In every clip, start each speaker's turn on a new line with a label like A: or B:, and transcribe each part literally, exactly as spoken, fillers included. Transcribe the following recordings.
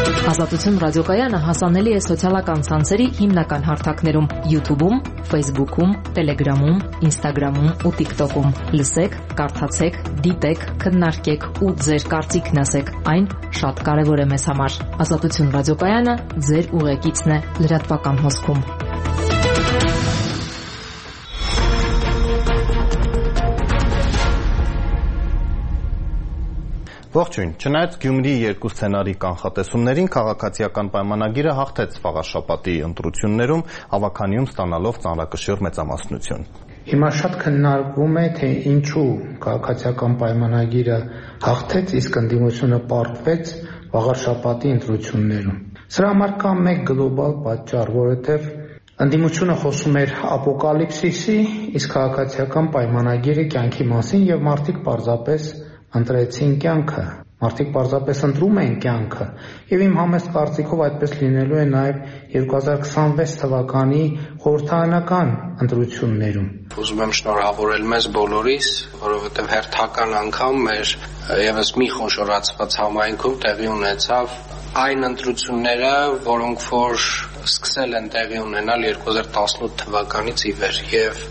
A: Ազատություն ռադիոկայանը հասանելի է սոցիալական ցանցերի հիմնական հարթակներում՝ YouTube-ում, Facebook-ում, Telegram-ում, Instagram-ում ու TikTok-ում։ Լսեք, կարդացեք, դիտեք, քննարկեք ու ձեր կարծիքն ասեք։ Այն շատ կարևոր է մեզ համար։ Ազատություն ռադիոկայանը ձեր ուղեկիցն է լրատվական հոսքում։
B: Ողջույն, չնայած Գյումրիի երկու սցենարի կանխատեսումներին քաղաքացիական պայմանագիրը հաղթեց վաղաշաբաթի ընտրություններում, ավագանիում ստանալով ծանրակշիռ մեծամասնություն։
C: Հիմա շատ քննարկվում է, թե ինչու քաղաքացիական պայմանագիրը հաղթեց, իսկ ընդդիմությունը պարտվեց վաղաշաբաթի ընտրություններում։ Սրա համար կա մեկ գլոբալ պատճառ, որովհետև ընդդիմությունը խոսում էր ապոկալիպսիսի, իսկ քաղաքացիական պայմանագիրը կյանքի մասին եւ մարդիկ պարզապես ընտրեցին կյանքը, մարդիկ պարզապես ընտրում են կյանքը եւ իմ համեստ կարծիքով այդպես լինելու է նաեւ երկու հազար քսանվեց թվականի խորհրդարանական ընտրություններում։
D: Ուզում եմ շնորհավորել մեզ բոլորիս, որովհետեւ հերթական անգամ մեր եւս մի խոշորացված համայնքում տեղի ունեցավ այն ընտրությունները, որոնք որ սկսել են տեղի ունենալ երկու հազար տասնութ թվականից ի վեր եւ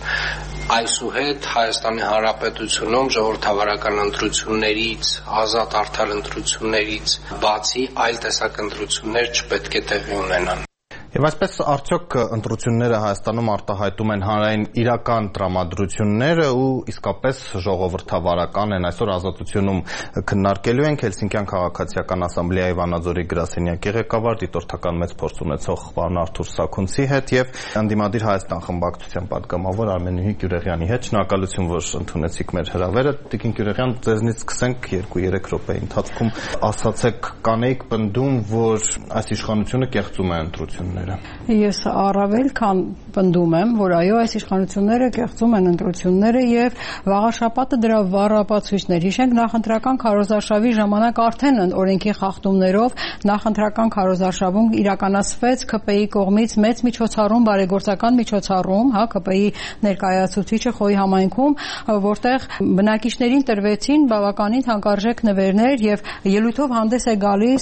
D: այսուհետ Հայաստանի Հանրապետությունում ժողովրդավարական ընտրություններից, ազատ արդար ընտրություններից բացի այլ տեսակ ընտրություններ չպետք է տեղի ունենան։
B: Եվ այսպես արդյոք ընտրությունները Հայաստանում արտահայտում են հանրային իրական տրամադրությունները ու իսկապես ժողովրդավարական են։ Այսօր Ազատությունում քննարկելու ենք Հելսինկյան քաղաքացիական ասամբլեայի Վանաձորի գրասենյակի ղեկավար, դիտորդական մեծ փորձ ունեցող պարոն Արթուր Սաքունցի հետ եւ Ընդդիմադիր Հայաստան խմբակցության պատգամավոր Արմենուհի Գյուրեղյանի հետ։ Շնորհակալություն, որ ընդունեցիք մեր հրավերը։ Տիկին Գյուրեղյան, ձեզնից սկսենք երկու-երեք րոպեի ընթացքում ասացեք, կանեիք պնդում, որ այս իշխանությունը կեղծում է ընտրությունները։
E: Ես առավել քան պնդում եմ, որ այո, այս իշխանությունները կեղծում են ընտրությունները եւ վաղաշաբաթը դրա վառապացույցներ։ Հիշենք նախընտրական քարոզարշավի ժամանակ արդեն օրենքի խախտումներով նախընտրական քարոզարշավում իրականացվեց ՔՊ-ի կողմից մեծ միջոցառում, բարեգործական միջոցառում, հա, ՔՊ-ի ներկայացուցիչը Խոյի համայնքում, որտեղ բնակիչներին տրվեցին բավականին թանկարժեք նվերներ եւ ելույթով հանդես է գալիս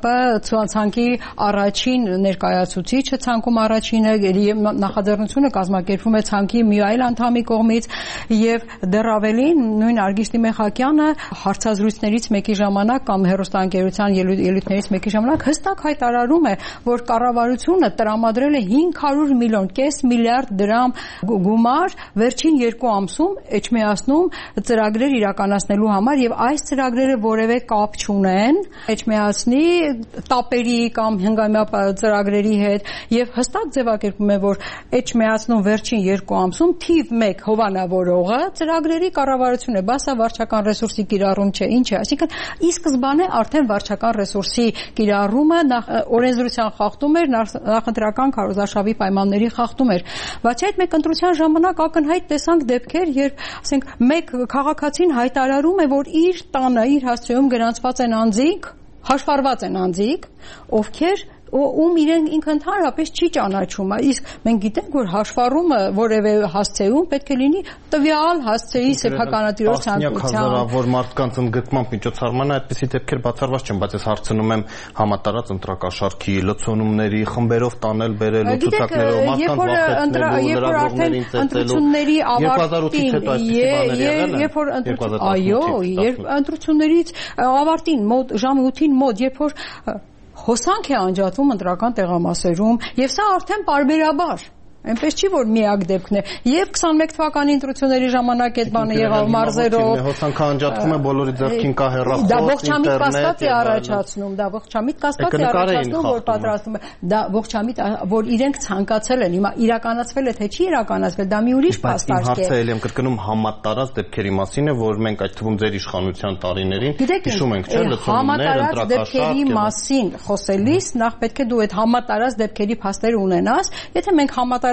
E: ՔՊ ցանկի առաջին ներկայացուցիչը ցանկում առաջինը նախաձեռնությունը կազմակերպվում է ցանկի մի այլ անդամի կողմից եւ դեռ ավելին նույն Արգիստի Մեխակյանը հարցազրույցներից մեկի ժամանակ կամ հեռուստաընկերության ելույթներից մեկի ժամանակ հստակ հայտարարում է, որ կառավարությունը տրամադրել է հինգ հարյուր միլիոն, կես միլիարդ դրամ գումար վերջին երկու ամսում Էջմիածնում ծրագրեր իրականացնելու համար եւ այս ծրագրերը որևէ կապ չունեն Էջմիածնի տապերի կամ հնգամյա ծրագրերի հետ եւ հստակ ձևակերպում է, որ Էջմիածնում վերջին երկու ամսում թիվ մեկ հովանավորողը ծրագրերի կառավարությունն է, բա սա վարչական ռեսուրսի կիրառում չէ, ինչ է, այսինքն ի սկզբանե արդեն վարչական ռեսուրսի կիրառումը օրենսդրության խախտում էր, նախընտրական քարոզարշավի պայմանների խախտում էր։ Բացի այդ, մենք ընտրության ժամանակ ակնհայտ տեսանք դեպքեր, երբ, ասենք, մեկ քաղաքացին հայտարարում է, որ իր տանը, իր հասցեում գրանցված են անձիկ, հաշվառված են անձիկ, ովքեր ում իրեն ինքը ընդհանրապես չի ճանաչում, իսկ մենք գիտենք, որ հաշվառումը որևէ հասցեում պետք է լինի տվյալ հասցեի սեփականատիրոջ ցանկությամբ։
B: Հազարավոր մարդկանց ընդգրկման միջոցառմանը այդպիսի դեպքեր բացառված չեն, բայց ես հարցնում եմ համատարած ընտրակաշառքի, լցոնումների, խմբերով տանել, բերելու, ցուցակներով մարդկանց վախեցնելու, լրագրողներին ծեծելու։ երկու հազար ութից հետո այսպիսի բաներ եղել են։
E: Այո, երբ ընտրություններից ավարտին մոտ ժամը ութին մոտ, երբ որ հոսանք է անջատվում ընտրական տեղամասերում եւ սա արդեն պարբերաբար Այնպես չի, որ միակ դեպքն է։ Եվ քսանմեկ թվականի ընտրությունների ժամանակ այդ բանը եղավ մարզերով։
B: Հոսանքը անջատվում է, բոլորի ձեռքին կա հեռախոս,
E: դա ողջամիտ կասկած է առաջացնում, դա ողջամիտ կասկած է առաջացնում, որ պատրաստում է։ Դա ողջամիտ, որ իրենք ցանկացել են, հիմա իրականացվել է թե չի իրականացվել, դա մի ուրիշ փաստարկ է։
B: Բայց հարցը ելի եմ կրկնում համատարած դեպքերի մասին է, որ մենք այդ թվում ձեր իշխանության տարիներին հիշում ենք, չէ՞, լցոնումներ,
E: ընտրակաշառք մասին խոսելիս նախ պետք է դու այդ համատարած դեպքերի փաստերը ունենաս, եթե մենք համատարած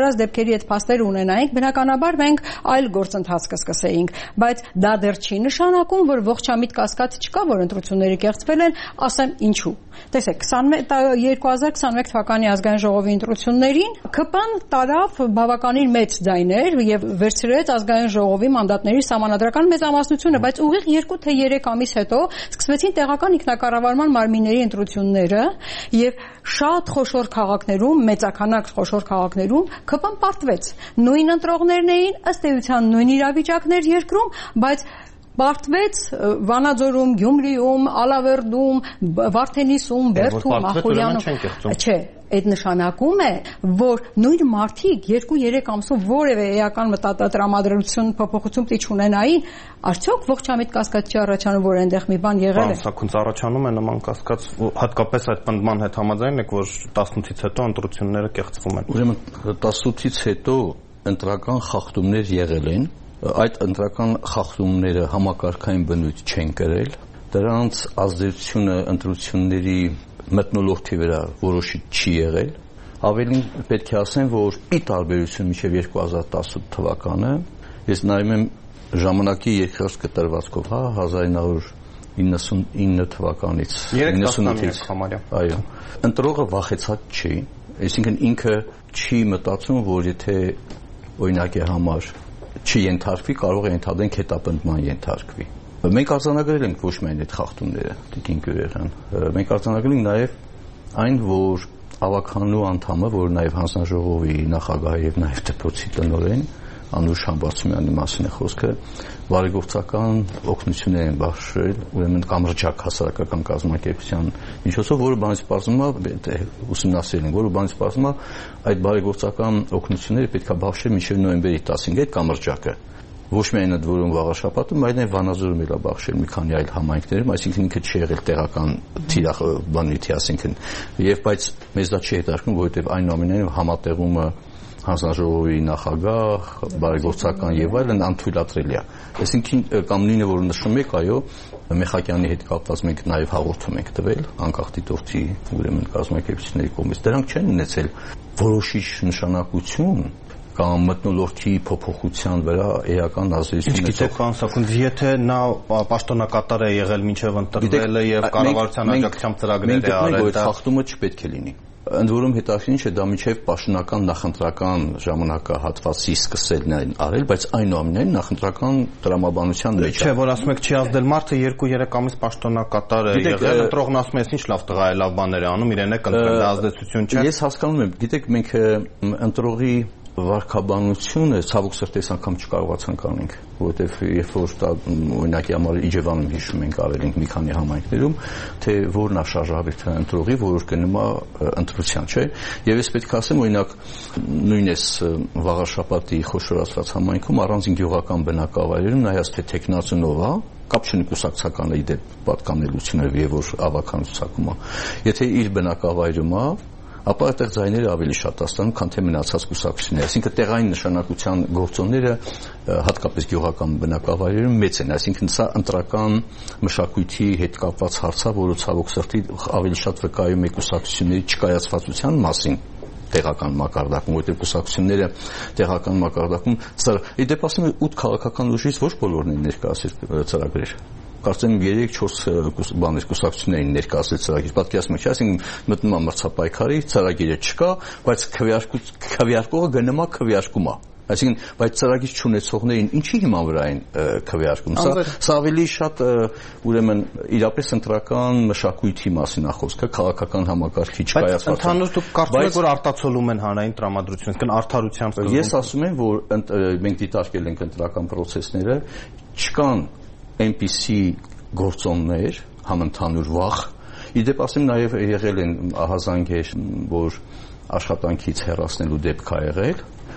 E: ցանկացած դեպքերի այդ փաստերը ունենայինք, բնականաբար մենք այլ գործընթաց կսկսեինք, բայց դա դեռ չի նշանակում, որ ողջամիտ կասկած չկա, որ ընտրությունները կեղծվել են, ասեմ ինչու։ Տեսեք, երկու հազար քսաներեք թվականի ազգային ժողովի ընտրություններին ՔՊ-ն տարավ բավականին մեծ ձայներ եւ վերցրեց ազգային ժողովի մանդատների սահմանադրական մեծամասնությունը, բայց ուղիղ երկու թե երեք ամիս հետո սկսվեցին տեղական ինքնակառավարման մարմինների ընտրությունները եւ շատ խոշոր քաղաքներում, մեծաքանակ խոշոր քաղաքներում ՔՊ-ն պարտվեց։ Նույն ընտրողներն էին, ըստ էության նույն իրավիճակներ երկրում, բայց պարտվեց Վանաձորում, Գյումրիում, Ալավերդում, Վարդենիսում, Բերդում, Ախուլյանում։ Չէ, այդ նշանակում է, որ նույն մարդիկ երկու-երեք ամսով որևէ էական մտածելակերպություն փոփոխություն պիտի չունենային, արդյոք ողջամիտ կասկած չի առաջանում, որ այնտեղ մի բան եղել է։
B: Սակայն առաջանում է նման կասկած, հատկապես այդ պնդման հետ համաձայն եք, որ տասնութից հետո ընտրությունները կեղծվում են։
F: Ուրեմն տասնութից հետո ընտրական խախտումներ եղել են, այդ ընտրական խախտումները համակարգային բնույթ չեն կրել, դրանց ազդեցությունը ընտրությունների մթնոլորտի վրա որոշիչ չի եղել, ավելին պետք է ասեմ, որ ի տարբերություն մինչև երկու հազար տասութ թվականը, ես նայում եմ ժամանակի երկրորդ կտրվածքով, հա, հազար ինը հարյուր իննսունինը թվականից,
B: իննսունութից,
F: այո, ընտրողը վախեցած չի, այսինքն ինքը չի մտածում, որ եթե օրինակի համար չի ենթարկվի, կարող է ենթադրենք հետապնդման ենթարկվի։ Մենք արձանագրել ենք ոչ միայն այդ խախտումները, Տիկին Գյուրեղյան, մենք արձանագրել ենք նաև այն, որ ավականու անդամը, որ նաև հանձնաժողովի նախագահ եւ նաև դպրոցի տնօրեն Անուշ Համբարձումյանի մասին է խոսքը, բարեգործական օգնություններ են բաշխել, ուրեմն կամրջակ հասարակական կազմակերպության միջոցով, որը բանից պարզվում է, ուսումնասիրել են, որը բանից պարզվում է, այդ բարեգործական օգնությունները պետք է բաշխել մինչև նոյեմբերի տասնհինգը այդ կամրջակը։ Ոչ միայն այդ որում վաղաշաբաթում, այլ նաև Վանաձորում էլ բաշխել մի քանի այլ համայնքներում, այսինքն ինքը չի եղել տեղական թիրախ բանույթի, այսինքն, եւ բայց մեզ դա չի հետաքրքրում, որովհետեւ այնուամենայնիվ համատեղումը հանձնաժողովի նախագահ, բարեգործական եւ այլն անթույլատրելի է։ Այսինքն կամ նույնը որ նշում եք, այո, Մեխակյանի հետ կապված մենք նաեւ հաղորդում ենք տվել անկախ դիտորդի ուրեմն կազմակերպությունների կողմից։ Դրանք չեն ունեցել որոշիչ նշանակություն կամ մթնոլորտի փոփոխության վրա էական ազդեցություն ունեցող։
B: Գիտեք, պարոն Սաքունց, եթե նա պաշտոնակատար է եղել մինչև ընտրվել է եւ կառավարության աջակցությամբ ծրագրեր է արել,
F: դա խախտումը չպետք է լինի։ Ընդ որում հետաքրքիր չէ դա միջև պաշտոնական նախընտրական ժամանակահատվածի սկսելն են արել, բայց այնուամենայնիվ նախընտրական տրամաբանության մեջ է։
B: Չէ, որ ասում եք չի ազդել մարդը երկու-երեք ամիս պաշտոնակատար է եղել, ընտրողն ասում է, ինչ լավ տղա է, լավ բաներ է անում, իրեն է կընտրել, ազդեցություն չէ։
F: Ես հասկանում եմ, գիտեք, մենք ընտրողի վարքաբանությունը ցավոք սրտի այս անգամ չկարողացանք անենք, որովհետև երբ որ դա օրինակի համար Իջևանում հիշում ենք արել ենք մի քանի համայնքներում, թե որն է շարժաբերդը ընտրողի, որ գնում է ընտրության, չէ։ Եվ ես պետք է ասեմ, օրինակ նույն էս վաղաշաբաթի խոշորացված համայնքում առանձին գյուղական բնակավայրերում նայած թե տեխնացունով է, կապ չունի կուսակցական ի դեպ պատկանելությունը եւ որ ավական ցուցակում է։ Եթե իր բնակավայրում է, ապա այդտեղ ձայները ավելի շատ աստանում, քան թե մնացած կուսակցությունները։ Այսինքն տեղային նշանակության գործոնները հատկապես գյուղական բնակավայրերում մեծ են, այսինքն սա ընտրական մշակույթի հետ կապված հարց է, որը ցավոք սրտի ավելի շատ վկայում է կուսակցությունների չկայացվածության մասին տեղական մակարդակում, որտեղ կուսակցությունները տեղական մակարդակում ծր, ի դեպ ասում եմ ութ քաղաքական ուժից ոչ բոլորն են ներկայացրել ծրագրեր։ Կարծեմ երեք-չորս բաներ կուսակցություններին ներկայացրել ծրագիր։ Պատկերացնում եք, այսինքն մտնում է մրցապայքարի, ծրագիրը չկա, բայց քվեարկողը գնում է քվեարկում է։ Այսինքն, բայց ծրագիր չունեցողներին ինչի հիման վրա են քվեարկում։ Սա սա ավելի շատ ուրեմն իրապես ընտրական մշակույթի մասին է խոսքը, քաղաքական համակարգի չկայացված։
B: Ընդհանուր դուք կարծում եք, որ արտացոլում են հանրային տրամադրությունը, այսինքն արդարությամբ սկզբում։
F: Ես ասում եմ, որ մենք դիտարկել ենք ընտրական process-ները, չկան այնպիսի գործոններ, համընդհանուր վախ։ Իդեպ ասեմ նաև եղել են ահազանգեր, որ աշխատանքից հեռացնելու դեպք ա եղել,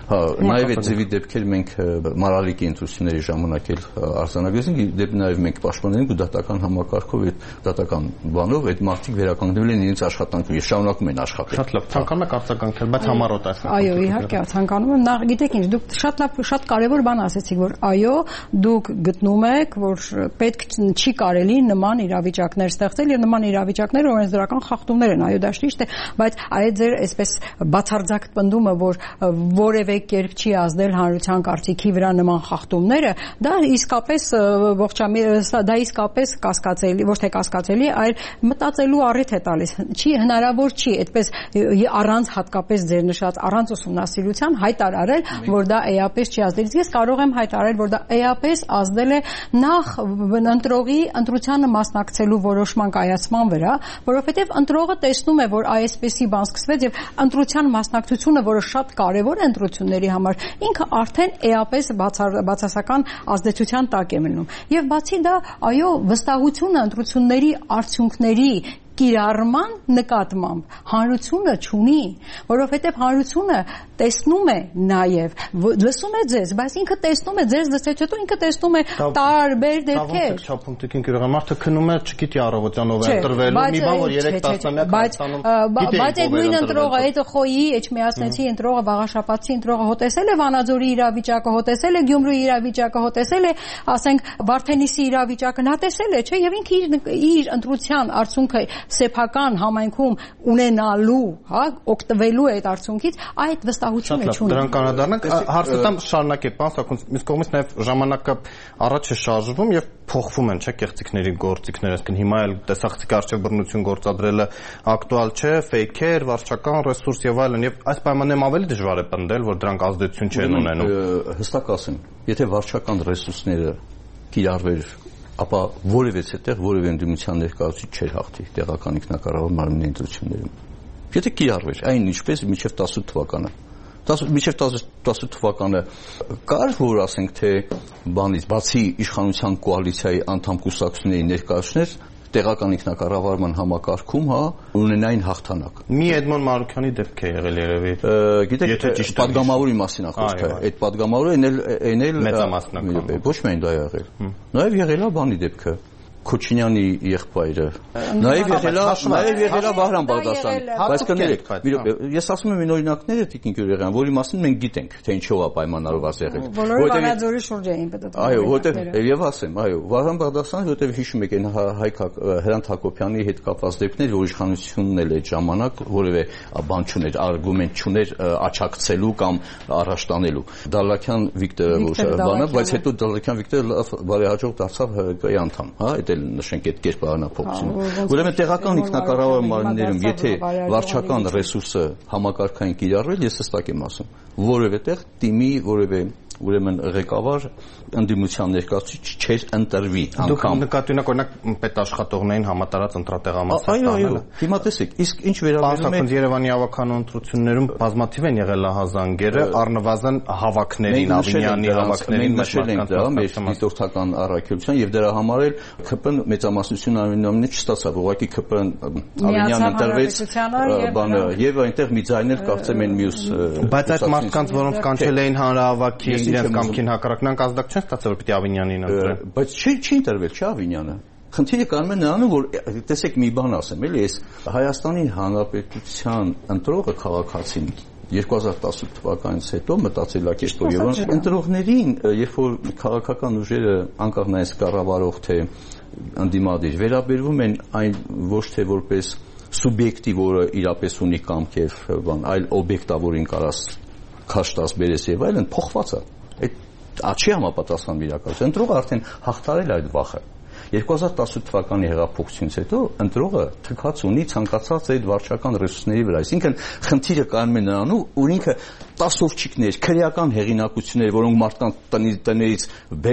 F: Հա, նաև այդ ձևի դեպքեր մենք մարալիկի ընտրությունների ժամանակ էլ արձանագրեցինք, դեպի նաև մենք պաշտպանել ենք ու դատական համակարգով այդ դատական բանով այդ մարդիկ վերականգնվել են իրենց աշխատանքով եւ շարունակում են աշխատել։
B: Շատ լավ, ցանկանում եք արձագանքել, բայց համառոտ ասենք։
E: Այո, իհարկե, ցանկանում եմ, նախ գիտեք ինչ, դուք շատ լավ, շատ կարևոր բան ասեցիք, որ այո, դուք գտնում եք, որ պետք չի կարելի նման իրավիճակներ ստեղծել եւ նման իրավիճակները օրենսդրական խախտումներ են, այո, դա ճիշտ է, բայց այդ ձեր այսպես բացարձակ պնդումը, որ որևէ կերպ չի ազդել հանրության կարծիքի վրա նման խախտումները, դա իսկապես ողջամիտ, դա իսկապես կասկածելի, ոչ թե կասկածելի, այլ մտածելու առիթ է տալիս։ Չի հնարավոր չի այդպես առանց հատկապես ձեր նշած առանց ուսումնասիրության հայտարարել, որ դա էապես չի ազդել։ Ես կարող եմ հայտարարել, որ դա էապես ազդել է նախ ընտրողի ընտրությանը մասնակցելու որոշման կայացման վրա, որովհետև ընտրողը տեսնում է, որ այսպեսի բան սկսվեց եւ ընտրության մասնակցությունը, որը շատ կարեւոր է ընտրությունների համար, ինքը արդեն էապես բացասական ազդեցության տակ է մնում։ Եվ բացի դա, այո, վստահությունը ընտրությունների արդյունքների կիրառման նկատմամբ հանրությունը չունի, որովհետև հանրությունը տեսնում է նաև, լսում է ձեզ, բայց ինքը տեսնում է ձեզ լսեցից հետո ինքը տեսնում է տարբեր դեպքեր։
B: Չափունքին կիրառը մարդը քնում է, չգիտի առավոտյան ով է ընտրվելու, մի բան որ երեք տասնամյակ հայտանում։
E: Բայց այդ նույն ընտրողը, այդ խոյի, Էջմիածնեցի ընտրողը, Վաղաշապատցի ընտրողը հոտեսել է Վանաձորի իրավիճակը, հոտեսել է Գյումրիի իրավիճակը, հոտեսել է, ասենք, Վարդենիսի իրավիճակը, նա տեսել է, չէ, եւ ինքը իր ընտրության արդյունքը սեփական համայնքում ունենալու, հա, օգտվելու այդ արդյունքից այդ վստահությունը չունի։
B: Դրան կանադառնանք, հարցը տամ շարունակեք, պարոն Սաքունց, մյուս կողմից նաև ժամանակը առաջ է շարժվում եւ փոխվում են, չէ, կեղծիքների գործիքները, այսինքն հիմա էլ տեսախցիկի արժեվ բռնություն գործադրելը ակտուալ չէ, ֆեյքեր, վարչական ռեսուրս եւ այլն, եւ այս պայմաններում ավելի դժվար է պնդել, որ դրանք ազդեցություն չեն ունենում։
F: Հստակ ասեմ, եթե վարչական ռեսուրսները կիրառվեր, ապա որևէ տեղ որևէ ընդդիմության ներկայացուցիչ չէր հաղթի տեղական ինքնակառավարման մարմնի ընտրություններում։ Եթե կիրառվեր, այն ինչպես մինչև տասնութ թվականը։ Մինչև տասնութ թվականը կար, որ ասենք թե բանից բացի իշխանության կոալիցիայի անդամ կուսակցությունների ներկայացուցիչներ տեղական ինքնակառավարման համակարգում, հա, ունենային հաղթանակ։
B: Մի Էդմոն Մարուկյանի դեպք է եղել երևի։
F: Գիտեք, պատգամավորի մասին է խոսքը։ Այդ պատգամավորը այն էլ
B: մեծամասնական։
F: Ոչ միայն դա եղել։ Նաև եղել է բանի դեպքը։ Քոչինյանի եղբայրը։ Նաև եղել է, նաև եղել է Վահրամ Բաղդասարյանը, բայց կներեք, ես ասում եմ այն օրինակները Տիկին Գյուրեղյան, որի մասին մենք գիտենք, թե ինչով է պայմանավորված եղել։
E: Բոլորը Վանաձորի շուրջ էին պատտվում։
F: Այո, որտեղ եւ ասեմ, այո, Վահրամ Բաղդասարյանը, որտեղ հիշում եք այն Հայկ Հրանտ Հակոբյանի հետ կապված դեպքեր, որ իշխանությունն էլ այդ ժամանակ որևէ բան չուներ, արգումենտ չուներ աչակցելու կամ առաջ տանելու։ Դալլաքյան Վիկտորը բանը, բայց հետո Դալլաքյան Վիկտորը բարեհաջող դարձավ ՀԿ-ի անդամ, հա, նշենք այդ կերպարանափոխությունը։ Ուրեմն տեղական ինքնակառավարման մարմիններում եթե վարչական ռեսուրսը համակարգային կիրառվել, ես հստակ եմ ասում, որևէ տեղ թիմի որևէ ուրեմն ղեկավար ընդդիմության ներկայացուցիչ չէր ընտրվի անգամ։
B: Դուք նկատի ունեք օրինակ պետաշխատողներին համատարած ընտրատեղամասեր
F: տանելը։ Հիմա տեսեք, իսկ ինչ վերաբերում է
B: Երևանի ավականո ընտրություններում բազմաթիվ են եղել ահազանգերը, առնվազն հավաքներին, Ավինյանի հավաքներին
F: նշել ենք դա մեր դիտորդական առաքելության եւ դրա համար էլ ՔՊ-ն մեծամասնություն անունամինը չստացավ, ուղղակի ՔՊ-ն Ավինյանն ընտրվեց բանը եւ այնտեղ մի ձայներ կարծեմ են մյուս
B: բայց այդ մարդկանց որոնց կանչել էին հանրահավաքի իրենց կամքին հակառակ նրանք ազդակ չեն ստացել, որ պիտի Ավինյանին ընտրեն։
F: Բայց չի չի ընտրվել, չէ՞ Ավինյանը։ Խնդիրը կանում է նրանում, որ տեսեք մի բան ասեմ, էլի այս Հայաստանի Հանրապետության ընտրողը քաղաքացին երկու հազար տասնութ թվականից հետո մտածելակերպով եւ ընտրողներին, երբ որ քաղաքական ուժերը անկախ նայած կառավարող թե ընդդիմադիր վերաբերվում են այն ոչ թե որպես սուբյեկտի, որը իրապես ունի կամք եւ բան, այլ օբյեկտա, որին կարաս քաշտած բերես եւ այլն, փոխված է։ Այդ աչի համապատասխան իրականություն։ Ընտրողը արդեն հաղթարել այդ վախը։ երկու հազար տասնութ թվականի հեղափոխությունից հետո ընտրողը թքած ունի ցանկացած այդ վարչական ռեսուրսների վրա։ Այսինքն խնդիրը կայանում է նրանում, որ ինքը տասովչիկներ, քրեական հեղինակություններ, որոնք մարդկանց տներից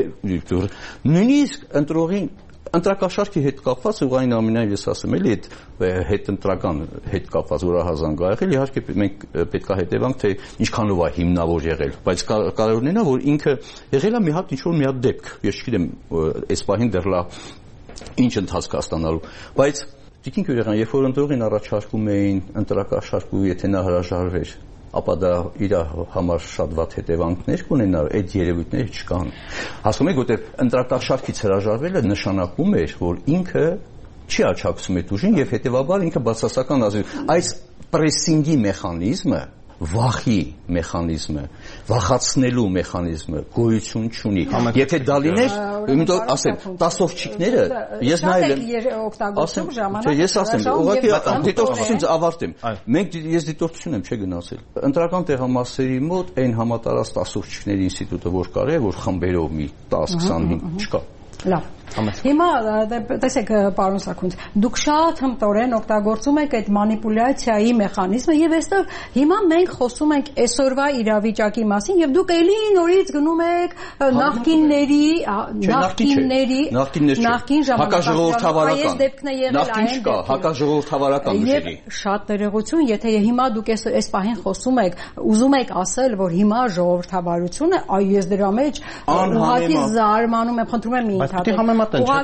F: նույնիսկ ընտրողին ընտրակաշարքի հետ կապված ուղղային ամենայն ես ասեմ էլի այդ հետ ընտրական հետ կապված որ ահազանգ ա եղել իհարկե մենք պետք է հետևանք թե ինչքանով է հիմնավոր եղել բայց կարևորն է որ ինքը եղել է մի հատ ինչ որ մի հատ դեպք ես չգիտեմ այս պահին դեռ լա ինչ ընթացք է ստանալու բայց Տիկին Գյուրեղյան երբ որ ընտրողին առաջարկում էին ընտրակաշարք ու եթե նա հրաժարվեր ապա դա իր համար շատ վատ հետևանքներ կունենա, այդ երևույթները չկան։ Հասկանում եք, որտեղ ընտրատաշարքից հրաժարվելը նշանակում էր, որ ինքը չի աջակցում այդ ուժին եւ հետեւաբար ինքը բացասական ազդեցություն։ Այս պրեսինգի մեխանիզմը, վախի մեխանիզմը, վախացնելու մեխանիզմը գոյություն չունի։ Եթե դա լիներ, իմիտ ասեմ, տասովչիկները, ես նայել եմ, ասեմ, չէ, ես ասեմ, ուղղակի դիտորդությունից ավարտեմ։ Մենք ես դիտորդություն եմ չէ գնացել։ Ընտրական տեղամասերի մոտ այն համատարած տասովչիկների ինստիտուտը որ կար է, որ խմբերով մի տասը քսանհինգ չկա։
E: Լավ։ Հիմա տեսեք պարոն Սաքունց, դուք շատ հմտորեն օգտագործում եք այդ մանիպուլյացիայի մեխանիզմը եւ այստեղ հիմա մենք խոսում ենք այսօրվա իրավիճակի մասին եւ դուք էլի նորից գնում եք նախկինների նախկինների նախկին
F: ժամանակաշրջանի այս դեպքն է եղել այն դեպքը
E: հակաժողովրդավարական ուժերի շատ ներողություն եթե հիմա դուք այս պահին խոսում եք ուզում եք ասել որ հիմա ժողովրդավարությունը այ ես դրա մեջ ուղղակի զարմանում եմ խնդրում եմ մի ընդհատել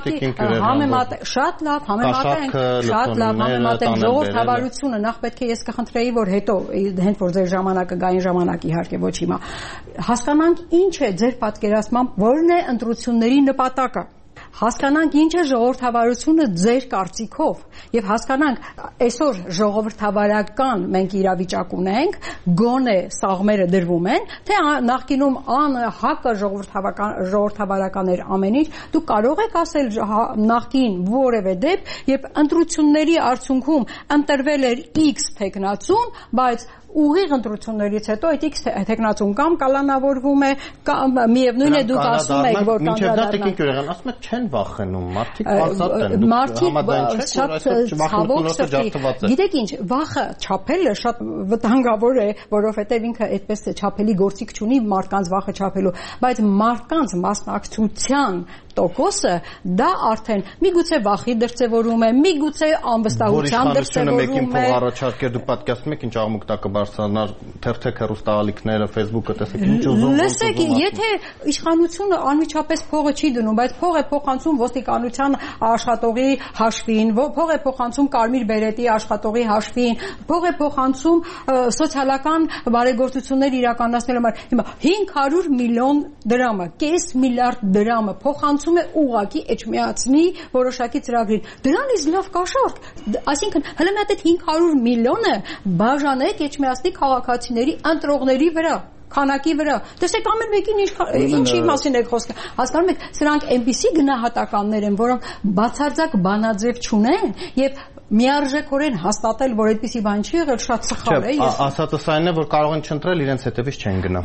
E: Համեմատ շատ լավ, համեմատենք, շատ լավ համեմատենք ժողովրդավարությունը, նախ պետք է ես կխնդրեի, որ հետո հենց որ ձեր ժամանակը գային ժամանակ իհարկե ոչ հիմա, հասկանանք ինչ է ձեր պատկերացմամբ, որն է ընտրությունների նպատակը։ Հասկանանք ինչ է ժողովրդավարությունը ձեր կարծիքով եւ հասկանանք այսօր ժողովրդավարական մենք իրավիճակ ունենք գոնե սաղմերը դրվում են թե նախկինում ան հակը ժողովրդավարական ժողովրդավարական էր ամեն ինչ դու կարող եք ասել նախկին որևէ դեպք երբ ընտրությունների արդյունքում ընտրվել էր X թեկնածուն բայց ուղիղ ընտրություններից հետո այդ X թեկնածուն կամ կալանավորվում է կամ միևնույն է դուք ասում եք որ
B: կանդիդատն ասում եք չեն վախենում մարդիկ ազատ են
E: մարդիկ շատ ցավոք սրտի գիտեք ինչ վախը չափելը շատ վտանգավոր է որովհետև ինքը այդպես է չափելի գործիք չունի մարդկանց վախը չափելու բայց մարդկանց մասնակցության տոկոսը դա արդեն միգուցե վախի դրսևորում է միգուցե անվստահության դրսևորում է
B: մեկին փող առաջարկեր դու պատկասում եք ինչ աղմուկ տակը բարձրանար թերթեք հեռուստաալիքները Facebook-ը տեսեք ինչ ուզում
E: լսեք եթե իշխանությունը անմիջապես փողը չի դնում բայց փող է փոխանցում ոստիկանության աշխատողի հաշվին փող է փոխանցում կարմիր բերետի աշխատողի հաշվին փող է փոխանցում սոցիալական բարեգործություններ իրականացնելու համար հիմա հինգ հարյուր միլիոն դրամը կես միլիարդ դրամը փոխանցում է ուղղակի էջմիածնի որոշակի ծրագրին դրանից լավ կաշառք այսինքն հələ մի հատ այդ հինգ հարյուր միլիոնը բաժանեք էջմիածնի քաղաքացիների ընտրողների վրա քանակի վրա տեսեք ամեն մեկին ինչի մասին է խոսքը հասկանում եք սրանք այնպիսի գնահատականներ են որոնք բացարձակ բանաձև չունեն եւ միարժեքորեն հաստատել, որ այդպիսի բան չի եղել, շատ սխալ է։
B: Ասածս այն է, որ կարող են չընտրել, իրենց հետևից չեն գնա։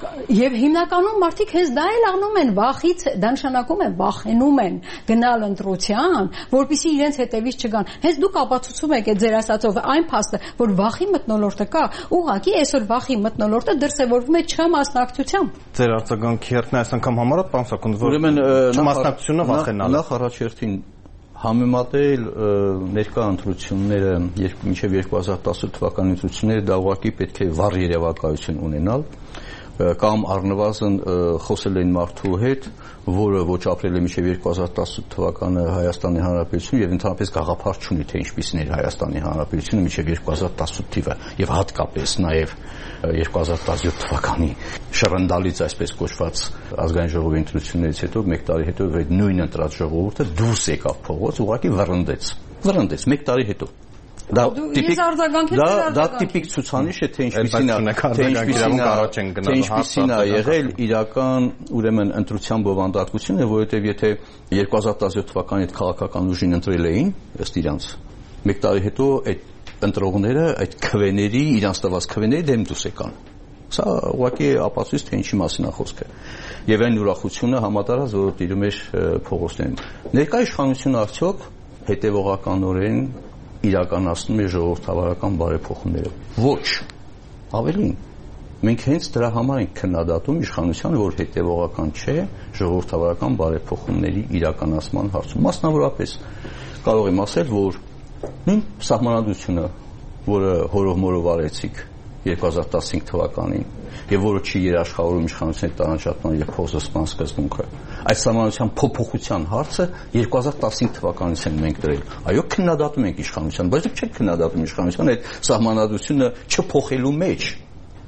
E: Եվ հիմնականում մարդիկ հենց դա էլ աղնում են վախից, դա նշանակում է վախենում են գնալ ընտրության, որպեսզի իրենց հետևից չգան։ Հենց դուք ապացուցում եք այդ ձեր ասածով այն փաստը, որ վախի մթնոլորտը կա, ուղղակի այսօր վախի մթնոլորտը դրսևորվում է չմասնակցությամբ։
B: Ձեր արձագանքի հերթն այս անգամ համարոտ, պարոն Սաքունց, որ չմասնակցությունը վախենալը։
F: Նախ առաջերտին համեմատել ներկա ընտրությունները մինչև երկու հազար տասը թվականի ընտրությունները դա ուղղակի պետք է վառ երևակայություն ունենալ կամ առնվազն խոսել են մարդու հետ, որը ոչ ապրել է մինչև երկու հազար տասը թվականը Հայաստանի Հանրապետություն եւ ընդհանրապես գաղափար չունի թե ինչպիսին էր Հայաստանի Հանրապետությունը մինչև երկու հազար տասութ թիվը եւ հատկապես նաեւ երկու հազար տասնյոթ թվականի շռնդալից այսպես կոչված ազգային ժողովի ընտրություններից հետո մեկ տարի հետո այդ նույն ընտրած ժողովուրդը դուրս եկավ փողոց ուղղակի վռնդեց վռնդեց մեկ տարի հետո դա տիպիկ դա տիպիկ ցուցանիշ է թե ինչպիսին է թե ինչպիսին է եղել իրական ուրեմն ընտրության բովանդակությունը որովհետև եթե երկու հազար տասնյոթ թվականի այդ քաղաքական ուժին ընտրել էին ըստ իրանց մեկ տարի հետո այդ ընտրողները այդ քվեների իրանց տված քվեների դեմ դուրս եկան սա ուղղակի ապացույց թե ինչի մասին է խոսքը եւ այն ուրախությունը համատարած որ տիրում էր փողոցներում ներկա իշխանությունը արդյոք հետեւողականորեն իրականացնում է ժողովրդավարական բարեփոխումները ոչ ավելին մենք հենց դրա համար ենք քննադատում իշխանությանը որ հետեւողական չէ ժողովրդավարական բարեփոխումների իրականացման հարցում մասնավորապես կարող եմ ասել որ նույն սահմանադրությունը որը հորով-մորով արեցիք երկու հազար տասնհինգ թվականին եւ որը չի երաշխավորում իշխանության տարանջատման եւ փոխզսպան սկզբունքը այս սահմանության փոփոխության հարցը երկու հազար տասնհինգ թվականից են մենք դրել այո քննադատում ենք իշխանության բայց դուք չեք քննադատում իշխանության այդ սահմանադրությունը չփոխելու մեջ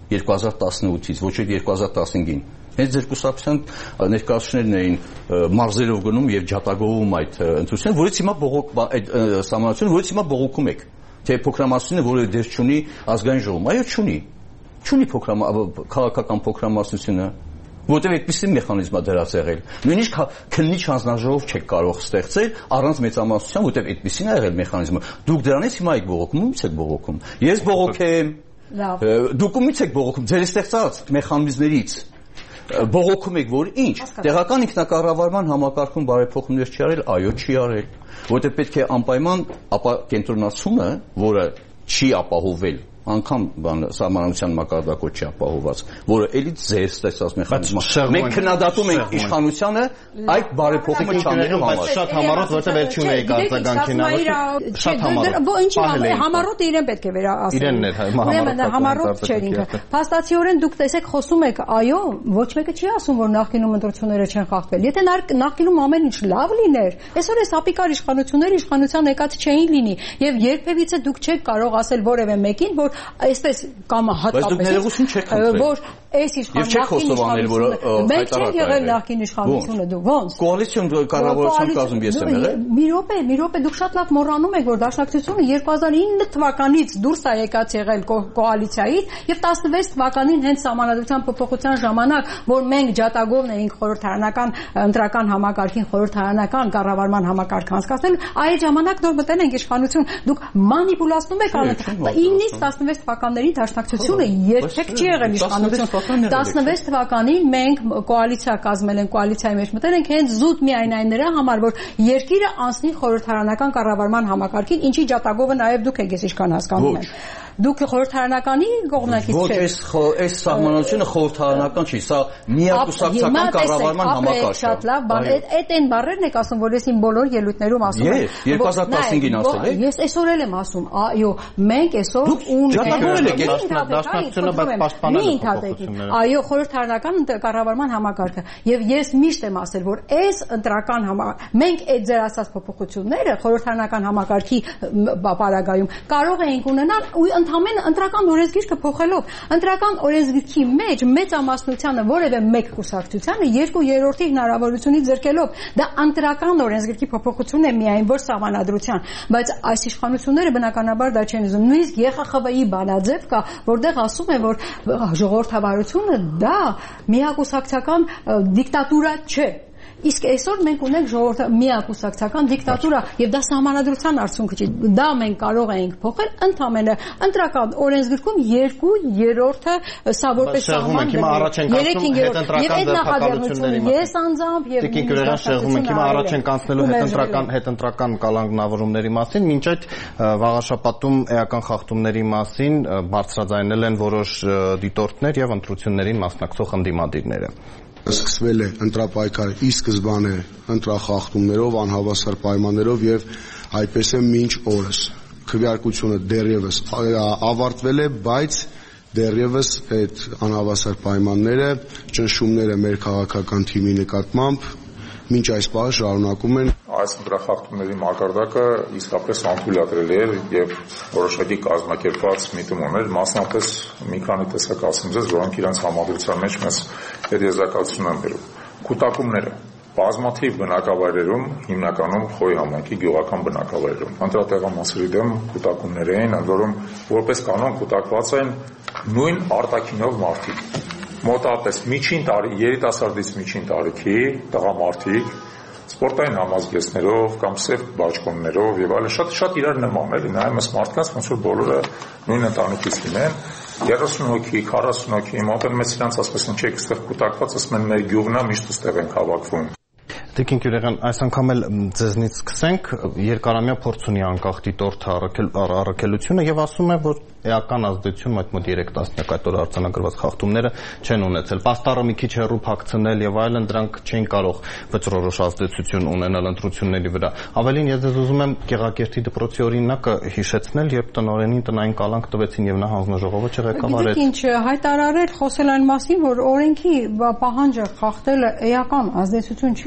F: երկու հազար տասնութից, ոչ էլ երկու հազար տասնհինգին։ Հենց ձեր կուսակցության ներկայացուցիչներն էին մարզերով գնում եւ ջատագովում այդ ընտրությունը, որից հիմա բողոք այդ սահմանությունը, որից հիմա բողոքում եք, թե փոքրամասնությունը որը դեր չունի ազգային ժողովում, այո, չունի։ Չունի փոքրամա քաղաքական փոքրամասնությունը, որտեղ այդպիսի մեխանիզմ է դրած եղել։ Նույնիսկ քննիչ հանձնաժողով չեք կարող ստեղծել առանց մեծամասնության, որտեղ այդպիսին է եղել մեխանիզմը։ Դուք դրանից հիմա եք բողոքում, ո՞ւց եք բողոքում։ Ես բողոքեմ։ Լավ։ Դուք ո՞ից եք բողոքում։ Ձեր ստեղծած մեխանիզմներից բողոքում եք, որ ինչ, տեղական ինքնակառավարման համակարգում բարեփոխումներ չի արել, այո, չի արել, որտեղ պետք է անպայման ապա կենտրոնացումը, որը չի ապահովել անգամ բան սահմանության մակարդակով չի ապահովված, որը էլի ձեր ստացած մեխանիզմը։ Մենք քննադատում ենք իշխանությանը այդ բարեփոխումը չանելու համար։
B: Շատ համառոտ, որտեղ վերջում էի արձագանքին ավելի շատ համառոտ։
E: Ինչի համառոտը իրեն պետք է վերասել։
B: Իրենն էր,
E: ուրեմն համառոտ չէր ինքը։ Փաստացիորեն դուք տեսեք խոսում եք, այո, ոչ մեկը չի ասում, որ նախկինում ընտրությունները չեն խախտվել։ Եթե նախկինում ամեն ինչ լավ լիներ, այսօր այս ապիկար իշխանությունները իշխանության եկած չէին լինի, եւ երբևիցե դուք չեք կարող ասել որևէ մեկին, որ այսպես կամ հատկապես որ այս իշխանությունը մենք չենք եղել նախկին իշխանությունը դու ոնց
F: կոալիցիոն կառավարության կազմում ես եմ եղել
E: մի րոպե մի րոպե դուք շատ լավ մոռանում եք որ Դաշնակցությունը երկու հազար ինը թվականից դուրս է եկած եղել կոալիցիայից եւ տասնվեց թվականին հենց սահմանադրության փոփոխության ժամանակ որ մենք ջատագովն էինք խորհրդարանական ընտրական համակարգին խորհրդարանական կառավարման համակարգ անցկացնել այդ ժամանակ նոր մտել ենք իշխանություն դուք մանիպուլացնում եք ինից տասնվեց թվականների Դաշնակցությունը երբեք չի եղել իշխանություն տասնվեց թվականին մենք կոալիցիա կազմել ենք կոալիցիայի մեջ մտել ենք հենց զուտ միայն այն նրա համար որ երկիրը անցնի խորհրդարանական կառավարման համակարգին ինչի ջատագովը նաև դուք եք ես ինչքան հասկանում եմ դուք խորհրդարանականի կողմնակից
F: չեք ոչ այս այս սահմանությունը խորհրդարանական չի սա միակուսակցական կառավարման համակարգ է
E: շատ լավ բան այդ այն բառերն եք ասում որ ես իմ բոլոր ելույթներում ասում
F: եմ երկու հազար տասնհինգին ասել եք
E: ես այսօր էլ եմ ասում այո մենք այսօր
F: ջատագովել եք
B: Դաշնակցությունը բայց պաշտպանել
E: այո խորհրդարանական կառավարման համակարգը եւ ես միշտ եմ ասել որ այս ընտրական մենք այդ ձեր ասած փոփոխությունները խորհրդարանական համակարգի պարագայում կարող էինք ունենալ ու ընդհանրապես ընտրական օրենսգիրքը փոխելով ընտրական օրենսգիրքի մեջ մեծամասնությանը որևէ մեկ կուսակցությանը երկու երրորդի հնարավորությունից ձեռքելով դա ընտրական օրենսգիրքի փոփոխություն է միայն որ սահմանադրության բայց այս իշխանությունները բնականաբար դա չեն ուզում նույնիսկ Ե Խ Խ V-ի բանաձև կա որտեղ ասում է որ ժողովրդավարությունը դա միակուսակցական դիկտատուրա չէ իսկ այսօր մենք ունենք ժողովրդ միակուսակցական դիկտատուրա եւ դա սահմանադրության արդյունքը չի դա մենք կարող էինք փոխել ընդհանրապես ընտրական օրենսգրքում երկու երրորդը սա որպես սահման
B: հիմա առաջ են կանցնում հետընտրական դեպքականությունների
E: ես անձամբ եւ
B: Տիկին Գյուղերյան շեղում ենք հիմա առաջ են կանցնելու հետընտրական հետընտրական կալանավորումների մասին մինչ այդ վաղաշաբաթում էական խախտումների մասին բարձրաձայնել են որոշ դիտորդներ եւ ընտրություններին մասնակցող ընդդիմադիրները
G: Սկսվել է ընտրապայքար ի սկզբանե ընտրախախտումներով, անհավասար պայմաններով եւ այդպես է մինչ օրս։ Քվեարկությունը դեռևս ավարտվել է, բայց դեռևս այդ անհավասար պայմանները, ճնշումները մեր քաղաքական թիմի նկատմամբ մինչ այս պահը շարունակում են
H: այս ընտրախախտումների մակարդակը իսկապես անթույլատրելի էր եւ որոշակի կազմակերպված միտում ուներ մասնապես մի քանի տեսակ ասում ձեզ որոնք իրենց համադրության մեջ մեզ հետեզակացություն են բերում կուտակումները բազմաթիվ բնակավայրերում հիմնականում Խոյ համայնքի գյուղական բնակավայրերում ընտրատեղամասերի դեմ կուտակումներ էին ընդ որում որպես կանոն կուտակված են նույն արտաքինով մարդիկ մոտավորապես միջին տարի երիտասարդից միջին տարիքի տղամարդիկ սպորտային համազգեստներով կամ սև բաճկոններով եւ այլն շատ շատ իրար նման էլի նայում ես մարդկանց ոնց որ բոլորը նույն ընտանիքից լինեն երեսուն հոգի քառասուն հոգի մոտենում ես իրանց ասես ինչ եք այստեղ կուտակված ասում են մեր գյուղն է միշտ այստեղ ենք հավաքվում
B: Տիկին Գյուղերյան, այս անգամ էլ ձեզնից սկսենք երկարամյա փորձ ունի անկախ դիտորդը առաքելությունը եւ ասում է որ էական ազդեցություն այդ մոտ երեք տասնյակ այդ օր արձանագրված խախտումները չեն ունեցել։ Պաստառը մի քիչ հեռու փակցնել եւ այլն դրանք չէին կարող վճռորոշ ազդեցություն ունենալ ընտրությունների վրա։ Ավելին ես ձեզ ուզում եմ Գեղագերթի դպրոցի օրինակը հիշեցնել, երբ տնօրենին տնային կալանք տվեցին եւ նա հանձնաժողովը չղեկավարեց։
E: Ինչ հայտարարել խոսել այն մասին, որ օրենքի պահանջը խախտելը էական ազդեցություն չի ունենում,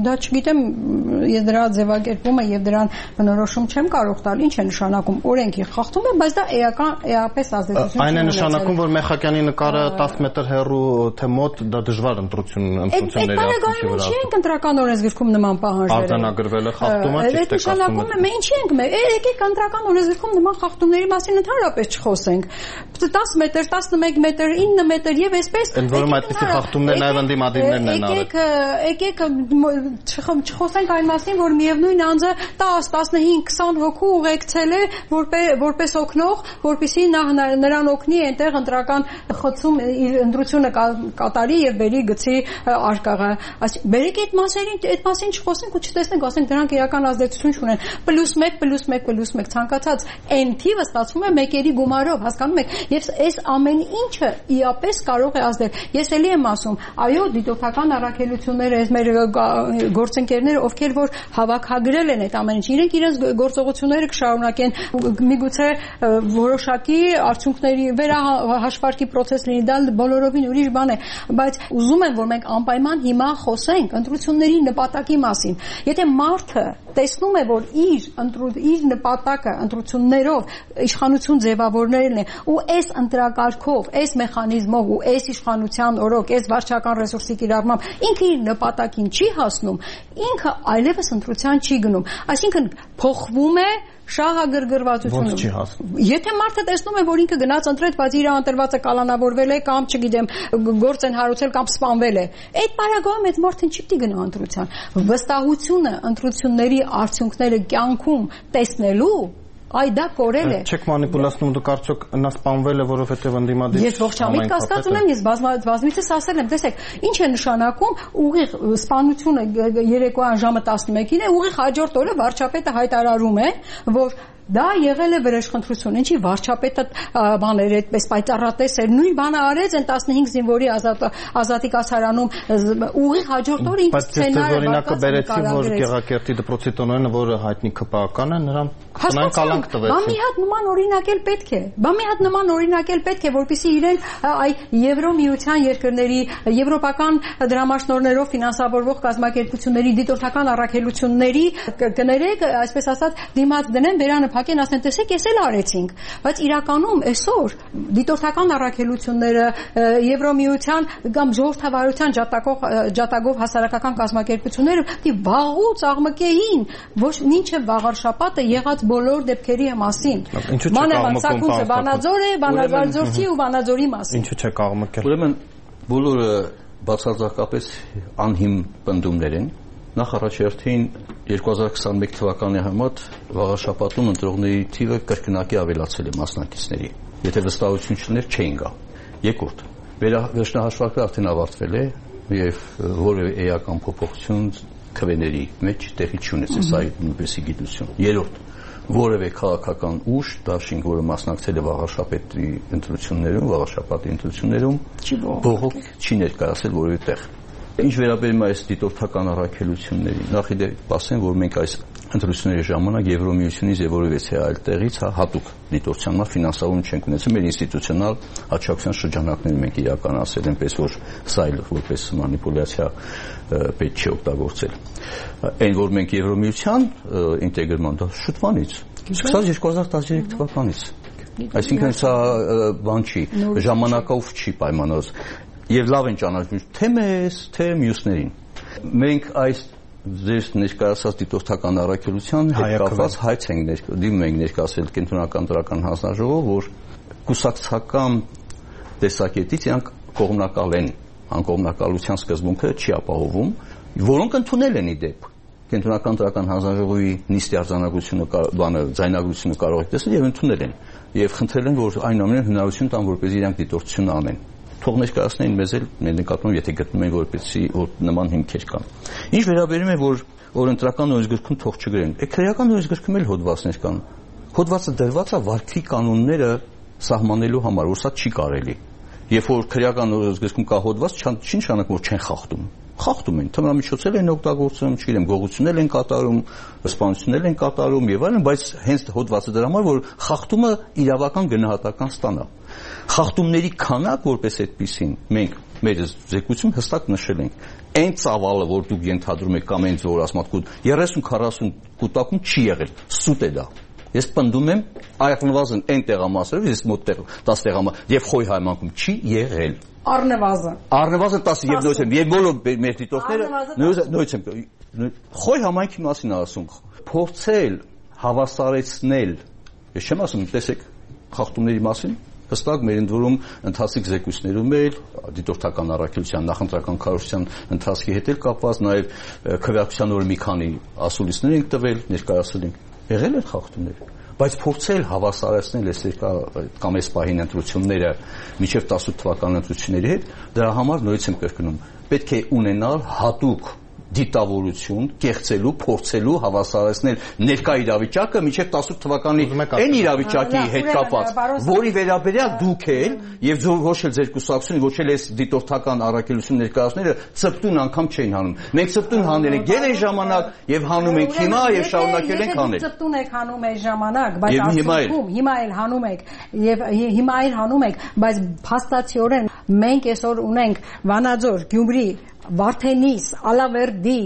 E: դա չգիտեմ, ես դրա ձևակերպումը եւ դրան բնորոշում չեմ կարող տալ, ինչ է նշանակում օրենքի խախտումը, բայց դա էական էապես ազդեցություն
B: այն է նշանակում, որ Մեխակյանի նկարը տասը մետր հեռու թե մոտ դա դժվար ընտրություն ընտրությունների
E: արդյունքի վրա։ Չի ենք ընտրական օրենսգրքում նման պահանջները։
B: Արձանագրվել է խախտումը, ճիշտ է
E: նշանակում է, մենք չի ենք մեր, եկեք ընտրական օրենսգրքում նման խախտումների մասին ընդհանրապես չխոսենք։ տասը մետր, տասնմեկ մետր, ինը մետր եւ այսպես։
B: Ընդ որում այդպիսի խախտումներ նաեւ ընդդիմադիրներն են արել։
E: Եկեք, եկեք չխոսենք այն մասին, որ միևնույն անձը տասը, տասնհինգ, քսան հոգու ուղեկցել է որպես օգնող, որպեսզի նա նրան օգնի այնտեղ ընտրական խոցում իր ընտրությունը կատարի եւ բերի գցի արկղը։ Այսինքն բերեք այդ մասերին, այդ մասին չխոսենք ու չտեսնենք, ասենք դրանք իրական ազդեցություն չունեն։ Պլյուս մեկ, պլյուս մեկ, պլյուս մեկ ցանկացած n թիվը ստացվում է մեկերի գումարով, հասկանում եք։ Եվ այս ամեն ինչը իապես կարող է ազդել։ Ես էլի եմ ասում, այո, դիտորդական առաքելությունները, այս մեր գործընկերները, ովքեր որ հավաքագրել են այդ ամեն ինչը, իրենք իրենց գործողությունները կշարունակեն, միգուցե որոշակի արդյունքների վերահաշվարկի process լինի, դա բոլորովին ուրիշ բան է, բայց ուզում եմ, որ մենք անպայման հիմա խոսենք ընտրությունների նպատակի մասին։ Եթե մարդը տեսնում է, որ իր իր նպատակը ընտրություններով իշխանություն ձևավորելն է, ու այս ընտրակարգով, այս մեխանիզմով ու այս իշխանության օրոք, այս վարչական ռեսուրսի կիրառմամբ ինքը իր նպատակին չի հասնում, ինքը այլևս ընտրության չի գնում։ Այսինքն փոխվում է շահագրգռվածությունը։
B: Ոնց չի հասնում։
E: Եթե մարդը տեսնում է, որ ինքը գնաց ընտրեց, բայց իր ընտրվածը կալանավորվել է կամ, չգիտեմ, գործ են հարուցել կամ սպանվել է, այդ պարագայում այդ մարդն չի պիտի գնա ընտրության։ Վստահությունը ընտրությունների արդյունքները կյանքում տեսնելու, այ դա կորել է։
B: Չեք մանիպուլացնում, դուք արդյոք նա սպանվել է, որովհետև ընդդիմադիր։
E: Ես ողջամիտ կասկած ունեմ, ես բազմիցս ասել եմ, տեսեք, ինչ է նշանակում ուղիղ սպանությունը երեկոյան ժամը տասնմեկին է, ուղիղ հաջորդ օրը վարչապետը հայտարարում է, որ դա եղել է վրեժխնդրություն, ինչի վարչապետը բաներ այդպես պայծառատես էր, նույն բանը արեց այն տասնհինգ զինվորի ազատի կացարանում ուղիղ հաջորդ օրը ինքը սցենարը
B: օրինակը բերեցի, որ Գեղակերտի դպրոցի տնօրենը, որը հայտնի ԿՊԱ-ական է, նրան տնային կալանք տվեցին։
E: Բա մի հատ նման օրինակ էլ պետք է։ Բա մի հատ նման օրինակ էլ պետք է, որպեսզի իրեն այ Եվրոմիության երկրների, եվրոպական դրամաշնորհներով ֆինանսավորվող կազմակերպությունների դիտորդական առաքելությունների կներեք, այսպես ասած, դիմաց դնեն վերանը փակեն, ասեն, տեսեք, ես էլ արեցինք, բայց իրականում այսօր դիտորդական առաքելությունները Եվրոմիության կամ ժողովրդավարության ջատագով ջատագով հասարակական կազմակերպությունները դի վաղուց աղմկեին, ոչ մինչև վաղար շաբաթը եղած բոլոր դեպքերի մասին։ Մանավանդ Վանաձոր է, Վանաձորցի ու Վանաձորի մասին։
B: Ինչու՞ չեք աղմկել։
F: Ուրեմն բոլորը բացարձակապես անհիմ պնդումներ են։ Նախ առաջերտին երկու հազար քսանմեկ թվականի համեմատ վաղաշաբաթում ընտրողների թիվը կրկնակի ավելացել է մասնակիցների։ Եթե վստահություն չներ, չէին գա։ Երկրորդ, վերջնահաշվարկը արդեն ավարտվել է եւ որևէ էական փոփոխություն քվեների մեջ տեղի չունեցել, սա նույնպես գիտություն։ Երրորդ, որևէ քաղաքական ուժ, դաշինք, որը մասնակցել է վաղաշաբաթի ընտրություններում, վաղաշաբաթի ընտրություններում, բողոք չի ներկայացել որևէ տեղ։ Ինչ վերաբերում է այս դիտորդական առաքելություններին, նախ իդե ասեմ, որ մենք այս ընտրությունների ժամանակ Եվրոմիությունից եւ որևէ այլ տեղից հատուկ դիտորդության ֆինանսավորում չենք ունեցել, մեր ինստիտուցիոնալ աջակցության շրջանակներում մենք իրականացել այնպես, որ սա այլ որպես մանիպուլյացիա պետք չի օգտագործել։ Այն որ մենք Եվրոմիության ինտեգրման դա շուտվանից, սկսած երկու հազար տասներեք թվականից։ Այսինքն սա բան չի, ժամանակով չի պայմանավորված։ Եվ լավ են ճանաչում թե մեզ, թե մյուսներին։ Մենք այս ձեր ներկայացած դիտորդական առաքելության հետ կապված հայց ենք դիմում ենք ներկայացել կենտրոնական դրական հանձնաժողով, որ կուսակցական տեսակետից իրանք կողմնակալ են, անկողմնակալության սկզբունքը չի ապահովում, որոնք ընդունել են իդեպ կենտրոնական դրական հանձնաժողովի նիստի արձանագրությունը, բանը ձայնագրությունը կարող եք տեսնել եւ ընդունել են եւ խնդրել են, որ այն ամենը հնարավորություն տան, որպեսզի իրանք դիտորդություն անեն։ Թող ներկայացնեն մեզ էլ մեր նկատմամբ, եթե գտնում են որպեսզի որ նման հիմքեր կան։ Ինչ վերաբերում է, որ որ ընտրական օրենսգրքում թող չգրեն, է քրեական օրենսգրքում էլ հոդվածներ կան։ Հոդվածը դրված է վարքի կանոնները սահմանելու համար, որ սա չի կարելի։ Երբ որ քրեական օրենսգրքում կա հոդված, չի նշանակում, որ չեն խախտում։ Խախտում են, թմրամիջոցներ են օգտագործում, չգիտեմ, գողություններ են կատարում, սպանություններ են կատարում եւ այլն, բայց հենց հոդվածը դրա համար, որ խախտումը իրավական գնահատական ստանա։ Խախտումների քանակ որպես այդպեսին մենք մեր զեկույցում հստակ նշել ենք։ այն ծավալը, որ դուք ենթադրում եք կամ այն որ ասում եք երեսուն քառասուն կուտակում չի եղել, սուտ է դա։ Ես պնդում եմ առնվազն այն տեղամասերով, ես մոտ տասը տեղամասեր եւ խոյ հայմանքում չի եղել։
E: Առնվազն։
F: Առնվազն տասը եւ նույնիսկ եւ բոլոր մեր դիտորդները նույնիսկ խոյ համայնքի մասին ասում, փորձել հավասարեցնել, ես չեմ ասում, տեսեք խախտումների մասին, հստակ մեր ընդորում ընթացիկ զեկույցներում էլ դիտորդական առաքելության նախընտրական քարոզության ընթացքի հետ էլ կապված, նաև քվեարկության օրը մի քանի ասուլիսներ ենք տվել, ներկայացրել ենք, եղել են խախտումներ, բայց փորձել հավասարեցնել այս երկա կամ այս պահին ընտրությունները մինչև տասութ թվականի ընտրությունների հետ, դրա համար նորից եմ կրկնում, պետք է ունենալ հատուկ դիտավորություն, կեղծելու, փորձելու հավասարեցնել ներկա իրավիճակը մինչև տասութ թվականի այն իրավիճակի հետ կապված, որի վերաբերյալ դուք էլ եւ ոչ էլ ձեր կուսակցությունը, ոչ էլ այս դիտորդական առաքելություն ներկայացնողները ծպտուն անգամ չէին հանում։ Մենք ծպտուն հանել ենք ել այն ժամանակ եւ հանում ենք հիմա եւ շարունակել ենք անել։
E: Ծպտուն եք հանում այս ժամանակ, բայց արդյունքում հիմա էլ հանում եք եւ հիմա էլ հանում եք, բայց փաստացիորեն մենք այսօր ունենք Վանաձոր, Գյումրի, Վարդենիս, Ալավերդի,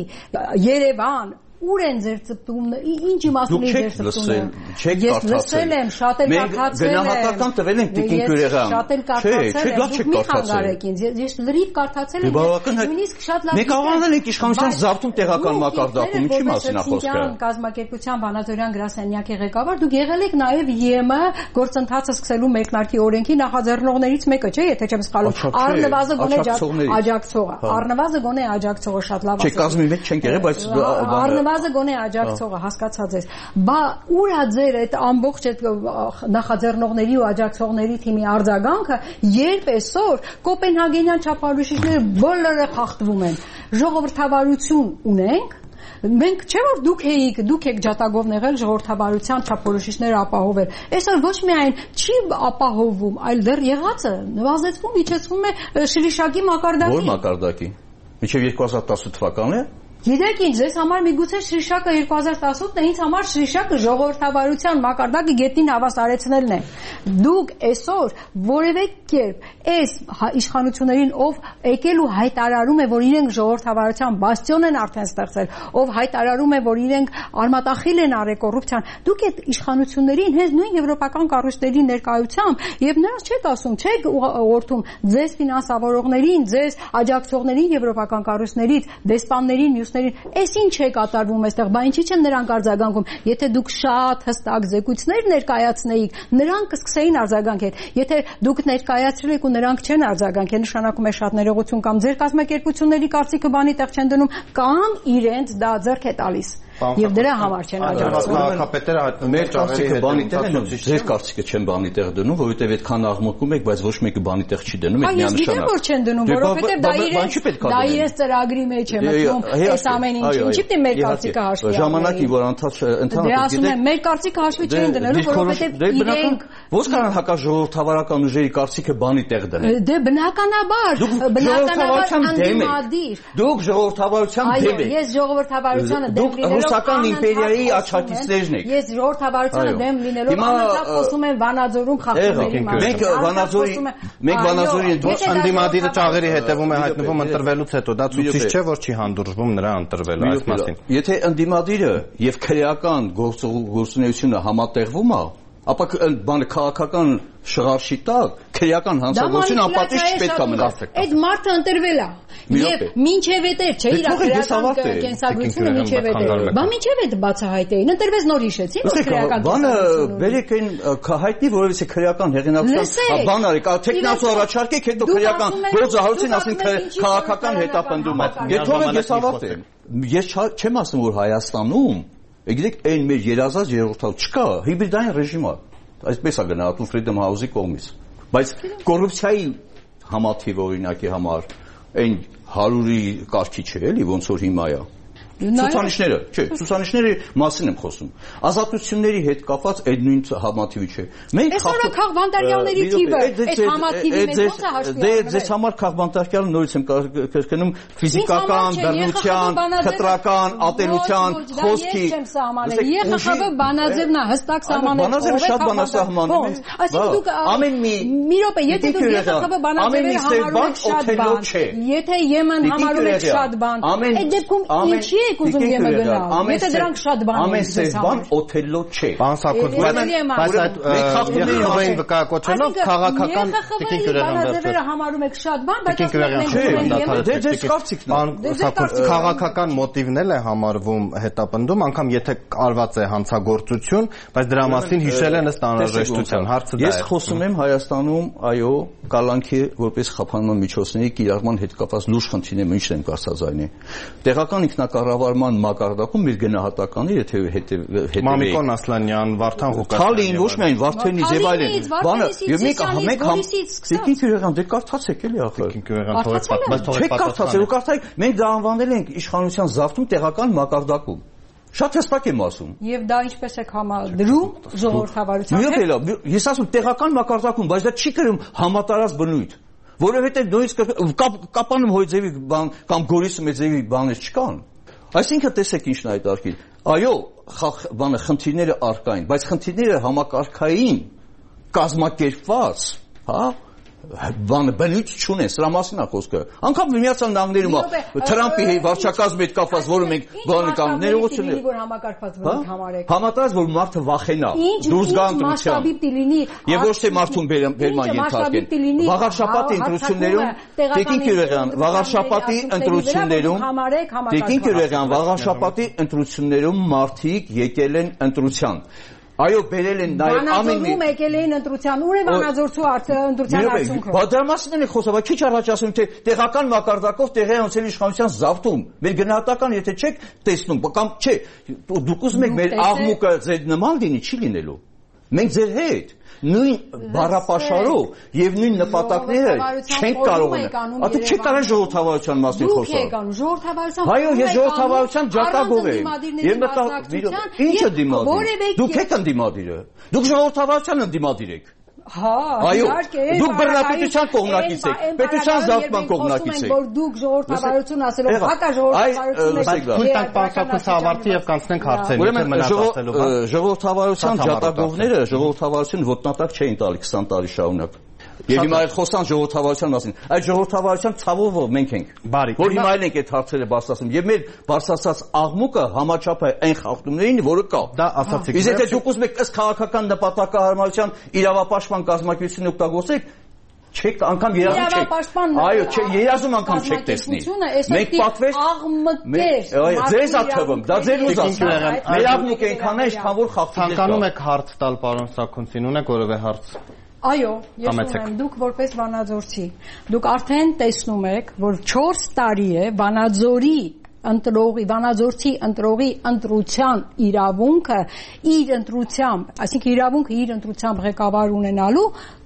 E: Երևան, ուր են ձեր ծպտումները, ինչ իմաստուն է ձեր ծպտումները։
F: Ես
E: լսել եմ, շատ էլ կարդացել եմ։
F: Գնահատական տվել ենք Տիկին Քյուրեղյան։
E: Շատ էլ կարդացել եմ, դուք մի խանգարեք ինձ, ես լրիվ կարդացել եմ, նույնիսկ շատ լավ։
F: Մենք աղանել ենք իշխանության զավթում տեղական մակարդակում, ինչի մասին է խոսքը։
E: Կազմակերպության Վանաձորյան գրասենյակի ղեկավար, դուք եղել եք նաև ԵՄ գործընթացը սկսելու մեկնարկի օրենքի նախաձեռնողներից մեկը, չէ՞, եթե չեմ սխալվում։ Առնվազն գոնե աջակցողը, առնվազն գոնե աջակցողը շատ լավ ասել։
F: Չէ, կազմի մեջ չենք եղել, բայց
E: Առնվազն գոնե աջակցողը, հասկացած ես։ Բա ուր է ձեր այդ ամբողջ այդ նախաձեռնողների ու աջակցողների թիմի արձագանքը, երբ այսօր կոպենհագենյան չափորոշիչները բոլորը խախտվում են։ Ժողովրդավարություն ունենք, մենք չէ որ դուք եք, դուք եք ջատագովն եղել ժողովրդավարության չափորոշիչները ապահովել։ Այսօր ոչ միայն չի ապահովում, այլ դեռ եղածը նվազեցվում, իջեցվում է շրիշակի մակարդակի։
F: Ո՞ր մակարդակի։ Մինչև երկու հազար տասութ թվականն է։
E: Գիտեք ինչ, ձեզ համար միգուցե շրիշակը երկու հազար տասութն է, ինձ համար շրիշակը ժողովրդավարության մակարդակը գետին հավասարեցնելն է։ Դուք այսօր որևէ կերպ այս իշխանություններին, ով եկել ու հայտարարում է, որ իրենք ժողովրդավարության բաստիոն են արդեն ստեղծել, ով հայտարարում է, որ իրենք արմատախիլ են արել կոռուպցիան, դուք այդ իշխանություններին հենց նույն եվրոպական կառույցների ներկայությամբ եւ նրանց չեք ասում, չեք օրդում ձեզ ֆինանսավորողներին, ձեզ աջակցողներին եվրոպական կառույցներից, դեսպաններին, Այս ինչ է կատարվում այստեղ, բա ինչի՞ չեն նրանք արձագանքում։ Եթե դուք շատ հստակ զեկույցներ ներկայացնեիք, նրանք կսկսեին արձագանքել։ Եթե դուք ներկայացրել եք ու նրանք չեն արձագանքել, նշանակում է շատ ներողություն կամ ձեր կազմակերպությունների կարծիքը բանի տեղ չեն դնում, կամ իրենց դա ձեռք է տալիս։ Եվ դրա համար չեն աջակցում։
B: Քաղաքապետերը հայտնում
F: մեր կարծիքը բանի տեղ են, ձեր կարծիքը չեն բանի տեղ դնում, որովհետև այդքան աղմկում եք, բայց ոչ մեկը բանի տեղ չի դնում, այդ միանշանակ։ Այս գիտեմ որ չեն դնում, որովհետև դա իրենց դա իրենց ծրագրի մեջ է մտնում, այս ամեն ինչը։ Ինչի՞ պետք է մեր կարծիքը հաշվի առնել։ Ժամանակի որ
E: ընդհանրապես գիտեք։ Դե ասում եմ, մեր կարծիքը հաշվի չեն դնելու, որովհետև իրենք
F: ո՞նց կարող հակաժողովրդավարական ուժերի կարծիքը բանի տեղ դնել։
E: Դե բնականաբար, բնականաբար անդիմադիր։
F: Դուք ժողովրդավարության դեմ եք։
E: Ես ժողովրդավարությանը դեմ լինելով
F: ռուսական իմպերիայի աչակիցներն եք։
E: Ես ժողովրդավարությանը դեմ լինելով անընդհատ խոսում եմ Վանաձորում խախտումների մասին։
F: Մենք Վանաձորի մենք Վանաձորի
B: ոչ անդիմադիրը ճաղերի հետևում է հայտնվում ընտրվելուց հետո, դա ցույց չէ որ չի հանդուրժվում նրա ընտրվելը այս մասին։
F: Եթե անդիմադիրը եւ քրեական գործունեությունը համատեղվում է, ապա բանը քաղաքական շղարշի տակ քրեական հանցագործությունը անպատիժ չպետք է մնա։
E: Այդ մարդը ընտրվել է եւ մինչեւ էտեր չէ իր քրեական կենսագրությունը մինչեւ էտեր։ Բա մինչեւ այդ բացահայտեին ընտրվեց նոր հիշեցին որ քրեական
F: բանը բերեք այն հայտնի որովհետեւ քրեական հեղինակության բան արեք, տեխնասու առաջարկեք, հետո քրեական գործը հարուցին, ասին քաղաքական հետապնդում է։ Եթե թողեք ես ավարտեմ։ Ես չեմ ասում որ Հայաստանում Գիտեք, այն մեր երազած երրորդալ չկա, հիբրիդային ռեժիմ է։ Այսպես է գնահատում Freedom House-ի կողմից։ Բայց կոռուպցիայի համաթիվ օրինակի համար այն հարյուրի կարգի չէ, էլի ոնց որ հիմա է։ Ցուցանիշները, չէ, ցուցանիշների մասին եմ խոսում։ Ազատությունների հետ կապված այդ նույն համաթիվը չէ։ Մենք
E: Այսօր քաղբանտարկյալների թիվը այդ համաթիվի մեջ ո՞նց է հաշվի
F: առնվել։ Դե ձեզ համար քաղբանտարկյալը նորից եմ կրկնում ֆիզիկական, բռնության, խտրական, ատելության, խոսքի։
E: ԵԽԽՎ բանաձևն է հստակ սահմանել։
F: Բանաձևը շատ բանասահմանում է։
E: Այսինքն դուք ամեն մի մի րոպե, եթե դուք ԵԽԽՎ բանաձևերը համարում եք շատ բան, եթե ԵՄ-ն համարում եք շատ բան, այդ դեպքում ինչի եք ուզում ԵՄ գնալ։ Եթե դրանք շատ բան են։
F: Ամեն սև բան Օթելլո չէ։
B: Պարոն Սաքոց, բայց այդ ԵԽԽՎ-ին վկայակոչելով քաղաքական տիկին
E: բանաձևերը համարում եք շատ բան, բայց
F: դե ձեզ կարծիքն
B: է։ Սաքոց, քաղաքական մոտիվն էլ է համարվում հետապնդում, անգամ եթե արված է հանցագործություն, բայց դրա մասին հիշել են ըստ անհրաժեշտության։ Հարցը դա է։
F: Ես խոսում եմ Հայաստանում, այո, կալանքի որպես խափանման միջոցների կիրառման հետ կապված լուրջ խնդիրներ ինչն են կասածայնի։ Տեղական ինքնակառավարման մակարդակում մեր գնահատականը, եթե հետևեք
B: Մամիկոն Ասլանյան, Վարդան Ղուկասյան,
F: Թալին, ոչ միայն Վարդենից եւ այլն, բանը, եւ մենք մենք Տիկին Քյուրեղյան, դե կարդացեք էլի ախր։
B: Տիկին Քյուրեղյան թողեք պատմել,
F: չեք կարդացել, ու կարդայեք, մենք դա անվանել ենք իշխանության զավթում տեղական մակարդակում։ Շատ հստակ եմ ասում։
E: Եվ դա ինչպես է համադրում ժողովրդավարության
F: հետ։ Ես ասում տեղական մակարդակում, բայց դա չի կրում համատարած բնույթ, որովհետև նույնիսկ կապանում Հոյձևի բան կամ Գորիսմեձևի բաներ չկան։ Այսինքն տեսեք ինչն է այդ արկի։ Այո, բանը խնդիրները արկային, բայց խնդիրները համակարգային կազմակերպված, հա, բանը բնույթ չունեն, սրա մասին է խոսքը։ Անկամ Միացյալ Նահանգներում Թրամփի վարչակազմի հետ կապված, որը մենք բանը կամ ներողություն
E: որ համակարգված բնույթ համարեք։
F: Համատարած որ մարդը վախենա, դուրս գա ընտրության։ Եվ ոչ թե մարդուն բերման ենթարկեն։ Վաղարշաբաթի ընտրություններում Տիկին Քյուրեղյան, վաղարշաբաթի ընտրություններում Տիկին Քյուրեղյան, վաղարշաբաթի ընտրություններում մարդիկ եկել են ընտրության։ Այո, բերել են նաև ամեն մի
E: եկել էին ընտրության, ուր է վանաձորցու ընտրության արդյունքը։
F: Բայց դրա մասին են խոսում, քիչ առաջ ասում թե տեղական մակարդակով տեղի անցել իշխանության զավթում։ Մեր գնահատական եթե չեք տեսնում, կամ չէ, դուք ուզում եք մեր աղմուկը ձեր նման լինի, չի լինելու։ Մենք ձեր հետ նույն բառապաշարով եւ նույն նպատակները չենք կարող ունենալ։ Ատու չի կարող ժողովրդավարության մասին խոսալ։
E: Ժողովրդավարության
F: Այո, ես ժողովրդավարության ջատագով եմ։ Եվ մտա ինչը դիմադիր։ Դուք եք ընդդիմադիրը։ Դուք ժողովրդավարության ընդդիմադիր եք։
E: Հա,
F: իհարկե, դուք բռնապետության կողմնակից եք, պետության զավթման կողմնակից եք։
E: Որ դուք ժողովրդավարություն ասելով, հակա ժողովրդավարություն եք,
B: թույլ տանք պարսակույց ավարտի եւ կանցնենք հարցերին,
F: ուրեմն ժողովրդավարության ջատագովները ժողովրդավարություն ոտնատակ չէին տալի քսան տարի շարունակ։ Եվ հիմա այդ խոսան ժողովրդավարության մասին։ Այդ ժողովրդավարության ցավով մենք ենք։ Որ հիմա էլ ենք այդ հարցերը բարձրացնում եւ մեր բարձրացած աղմուկը համաչափ է այն խախտումներին, որը կա։
B: Դա ասացիք։
F: Իսկ եթե դուք ուզում եք ըստ քաղաքական նպատակահարմարության իրավապաշտպան կազմակերպություն օգտագործեք, չեք անգամ երազում չեք։ Այո, չէ, երազում անգամ չեք տեսնի։ Մենք պատվեր
E: աղմկեր։
F: Ձեզ է թվում, դա ձեր ուզածն է։ Մեր աղմուկը այնքան է, ինչքան որ խախտում է։
B: Ցանկանում եք հարց տալ պարոն Սաքունցին, ունեք որևէ հարց։
E: Այո, ես ունեմ, դուք որպես Վանաձորցի, դուք արդեն տեսնում եք, որ չորս տարի է Վանաձորի ընտրողի, Վանաձորցի ընտրողի ընտրության իրավունքը իր ընտրությամբ, այսինքն իրավունքը իր ընտրությամբ ղեկավար ունենալու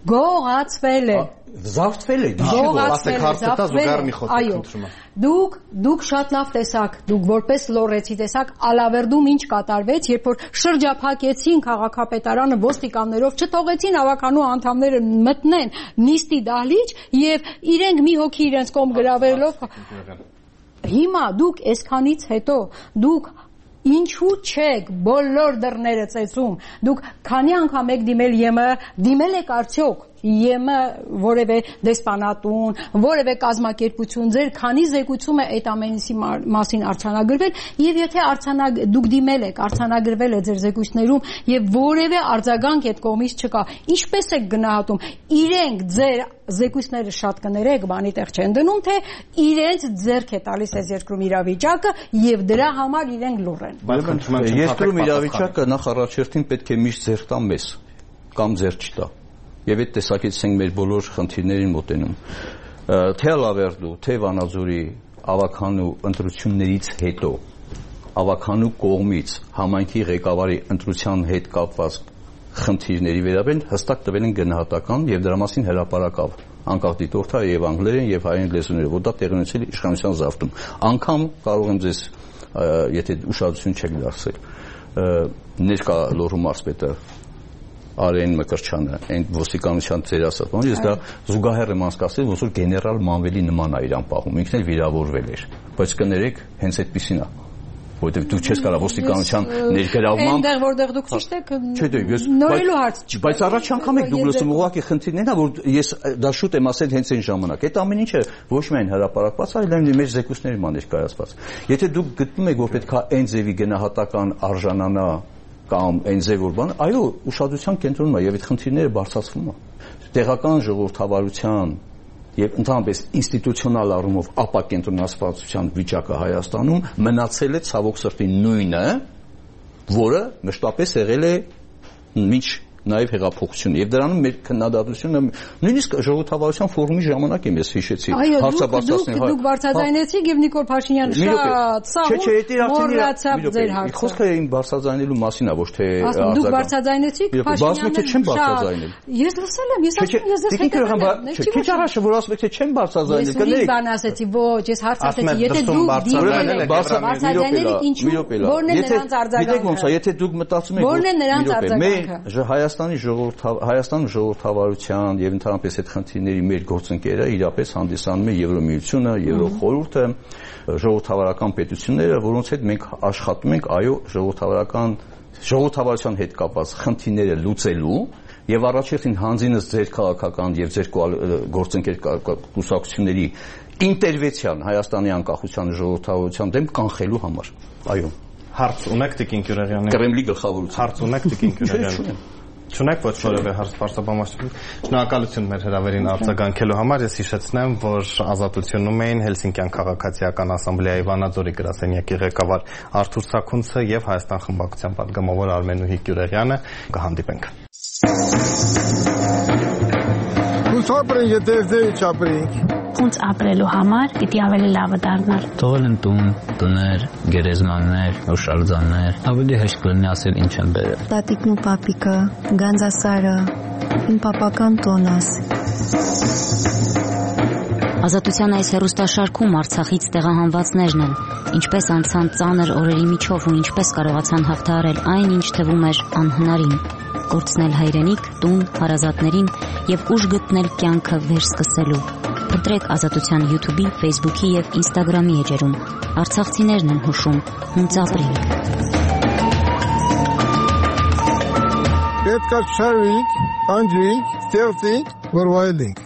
E: գողացվել է։
F: Զավթվել է,
B: ասեք հարցը տա զուգահեռ մի խոսք խնդրում եմ։
E: Դուք դուք շատ լավ տեսաք, դուք որպես լոռեցի տեսաք Ալավերդում ինչ կատարվեց, երբ որ շրջափակեցին քաղաքապետարանը ոստիկաններով, չթողեցին ավականու անդամները մտնեն նիստի դահլիճ եւ իրենք մի հոգի իրենց կողմ գրավելով։ Հիմա դուք այսքանից հետո դուք ինչու չեք բոլոր դռները ծեծում, դուք քանի անգամ եք դիմել ԵՄ, դիմել եք արդյոք ԵՄ որևէ դեսպանատուն, որևէ կազմակերպություն, ձեր քանի զեկուցում է այդ ամենի մասին արձանագրվել, եւ եթե արձանագ դուք դիմել եք, արձանագրվել է ձեր զեկույցներում եւ որևէ արձագանք այդ կողմից չկա, ինչպես եք գնահատում, իրենք ձեր զեկույցները շատ կներեք, բանի տեղ չեն դնում, թե իրենց ձեռք է տալիս այս երկրում իրավիճակը եւ դրա համար իրենք լուռ են։
F: Երկրում իրավիճակը նախ առաջերտին պետք է միշտ ձեռք տա մեզ կամ ձեռք չտա։ Եվ այդ տեսակից ենք մեր բոլոր խնդիրներին մոտենում։ Թե Ալավերդու, թե Վանաձորի ավականու ընտրություններից հետո ավականու կողմից համայնքի ղեկավարի ընտրության հետ կապված խնդիրների վերաբերյալ հստակ տվել են գնահատական եւ դրա մասին հրապարակավ անկախ դիտորդը եւ անգլերեն եւ հայերեն լեզուները, որ դա տեղի ունեցել է իշխանության զավթում։ Անկամ կարող եմ ձեզ եթե ուշադրություն չեք դարձել, ներկա լոռու մարզպետը Արեն Մկրչյանը, այն ոստիկանության ծեր ասած, բանը ես դա զուգահեռ եմ անցկացրել, ոնց որ գեներալ Մանվելի նման է իրան պահում, ինքն էլ վիրավորվել էր, բայց կներեք, հենց այդպեսին է, որովհետև դու չես կարող ոստիկանության ներգրավմամբ,
E: այնտեղ որտեղ դուք ճիշտ եք,
F: չէ, դե ես
E: նորելու հարց չի,
F: բայց առաջ անգամ եք դուք լսում ուղղակի խնդիրն է, որ ես դա շուտ եմ ասել հենց այն ժամանակ, այդ ամեն ինչը ոչ միայն հրապարակված, այլ մեր զեկույցներում ներկայացված։ Եթե դուք գտնում եք, որ պետք է այն ձևի գնահատական արժանանա կամ այն ձև որ բան, այո, ուշադրության կենտրոնում է եւ այդ խնդիրները բարձրացվում է։ Տեղական ժողովրդավարության եւ ընդհանրապես ինստիտուցիոնալ առումով ապակենտրոնացվածության վիճակը Հայաստանում մնացել է ցավոք սրտի նույնը, որը մշտապես եղել է միջ նաև հեղափոխությունը եւ դրանում մեր քննադատությունը նույնիսկ ժողովրդավարության ֆորումի ժամանակ եմ ես հիշեցի
E: հարցաբարձացնել դուք բարձրաձայնեցիք եւ Նիկոլ Փաշինյանը շատ սահուն մոռացավ ձեր հարցը
F: խոսքը իմ բարձրաձայնելու մասին է ոչ թե
E: դուք բարձրաձայնեցիք
F: Փաշինյանը չեմ բարձրաձայնել
E: ես լսել եմ ես ասում ես ձեզ հետ
F: քիչ առաջ որ ասում եք թե չեմ բարձրաձայնել կներեք
E: ես բան ասեցի ոչ ես հարց ասեցի եթե դուք դիմել եք բարձրաձայնել ինչու որն է նրանց արձագանքը
F: գիտեք ոնց է եթե դուք մտածում եք
E: որն է նրանց արձագանքը
F: Հայաստանի ժողովրդավ Հայաստանում ժողովրդավարության եւ ընդհանրապես այդ խնդիրների մեր գործընկերը իրապես հանդիսանում է Եվրոմիությունը, Եվրոխորհուրդը, ժողովրդավարական պետությունները, որոնց հետ մենք աշխատում ենք, այո, ժողովրդավարական ժողովրդավարության հետ կապված խնդիրները լուծելու եւ առաջին հանձինս ձեր քաղաքական եւ ձեր գործընկեր կուսակցությունների ինտերվենցիան Հայաստանի անկախության ժողովրդավարության դեմ կանխելու համար։ Այո։
B: Հարց ունեք Տիկին Գյուրեղյանի։
F: Կրեմլի գլխավորություն։
B: Հարց ունեք Տիկին Գյուրեղյանի։ Չունեք ոչ որևէ հարց բարձրաբանություն։ Շնորհակալություն մեր հրավերին արձագանքելու համար։ Ես հիշեցնեմ, որ Ազատությունում էին Հելսինկյան քաղաքացիական ասամբլեայի Վանաձորի գրասենյակի ղեկավար Արթուր Սաքունցը եւ Հայաստան խմբակցության պատգամավոր Արմենուհի Գյուրեղյանը։ Կհանդիպենք։
I: Ուսապրին եթե չապրին
J: Ոնց ապրելու համար պիտի ավելի լավը դառնար։
K: Թողել են տուն, տներ, գերեզմաններ, հուշարձաններ, ավելի հեշտ կլինի ասել ինչ են բերել։
L: Տատիկն ու պապիկը, Գանձասարը, իմ պապական տոնս։
J: Ազատության այս հեռուստաշարքում Արցախից տեղահանվածներն են, ինչպես անցան ծանր օրերի միջով ու ինչպես կարողացան հաղթահարել այն, ինչ թվում էր անհնարին։ Կորցնել հայրենիք, տուն, հարազատներին եւ ուժ գտնել կյանքը վերսկսելու։ Փնտրեք Ազատության YouTube-ի, Facebook-ի եւ Instagram-ի էջերում։ Արցախցիներն են հուշում, հունց ապրենք։
I: Պետք է շարվենք, անջենք, ստեղծենք, որ վայելենք։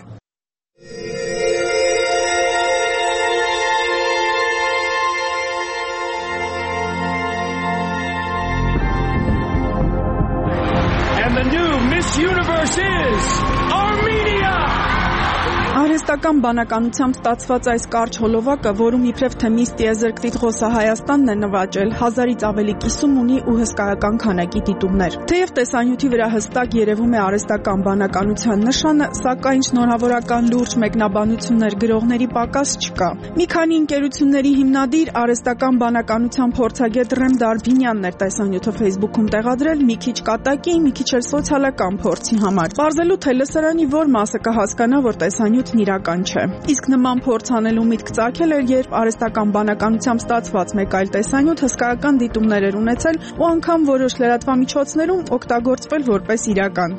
M: And the new Miss Universe is Armenia!
N: Արհեստական բանականությամբ ստացված այս կարճ հոլովակը, որում իբրև թե միս տիեզերք տիտղոսը Հայաստանն է նվաճել, հազարից ավելի կիսում ունի ու հսկայական քանակի դիտումներ։ Թեև տեսանյութի վրա հստակ երևում է արհեստական բանականության նշանը, սակայն շնորհավորական լուրջ մեկնաբանություններ գրողների պակաս չկա։ Մի քանի ընկերությունների հիմնադիր արհեստական բանականության փորձագետ Ռեմ Դարբինյանն էր տեսանյութը Facebook-ում տեղադրել մի քիչ կատակի, մի քիչ էլ սոցիալական փորձի համար։ Պարզելու թե լսարանի որ մասը կհասկանա, որ տեսանյութն իրական չէ։ Իսկ նման փորձ անելու միտք ծագել էր, երբ արհեստական բանականությամբ ստացված մեկ այլ տեսանյութ հսկայական դիտումներ էր ունեցել ու անգամ որոշ լրատվամիջոցներում օգտագործվել որպես իրական։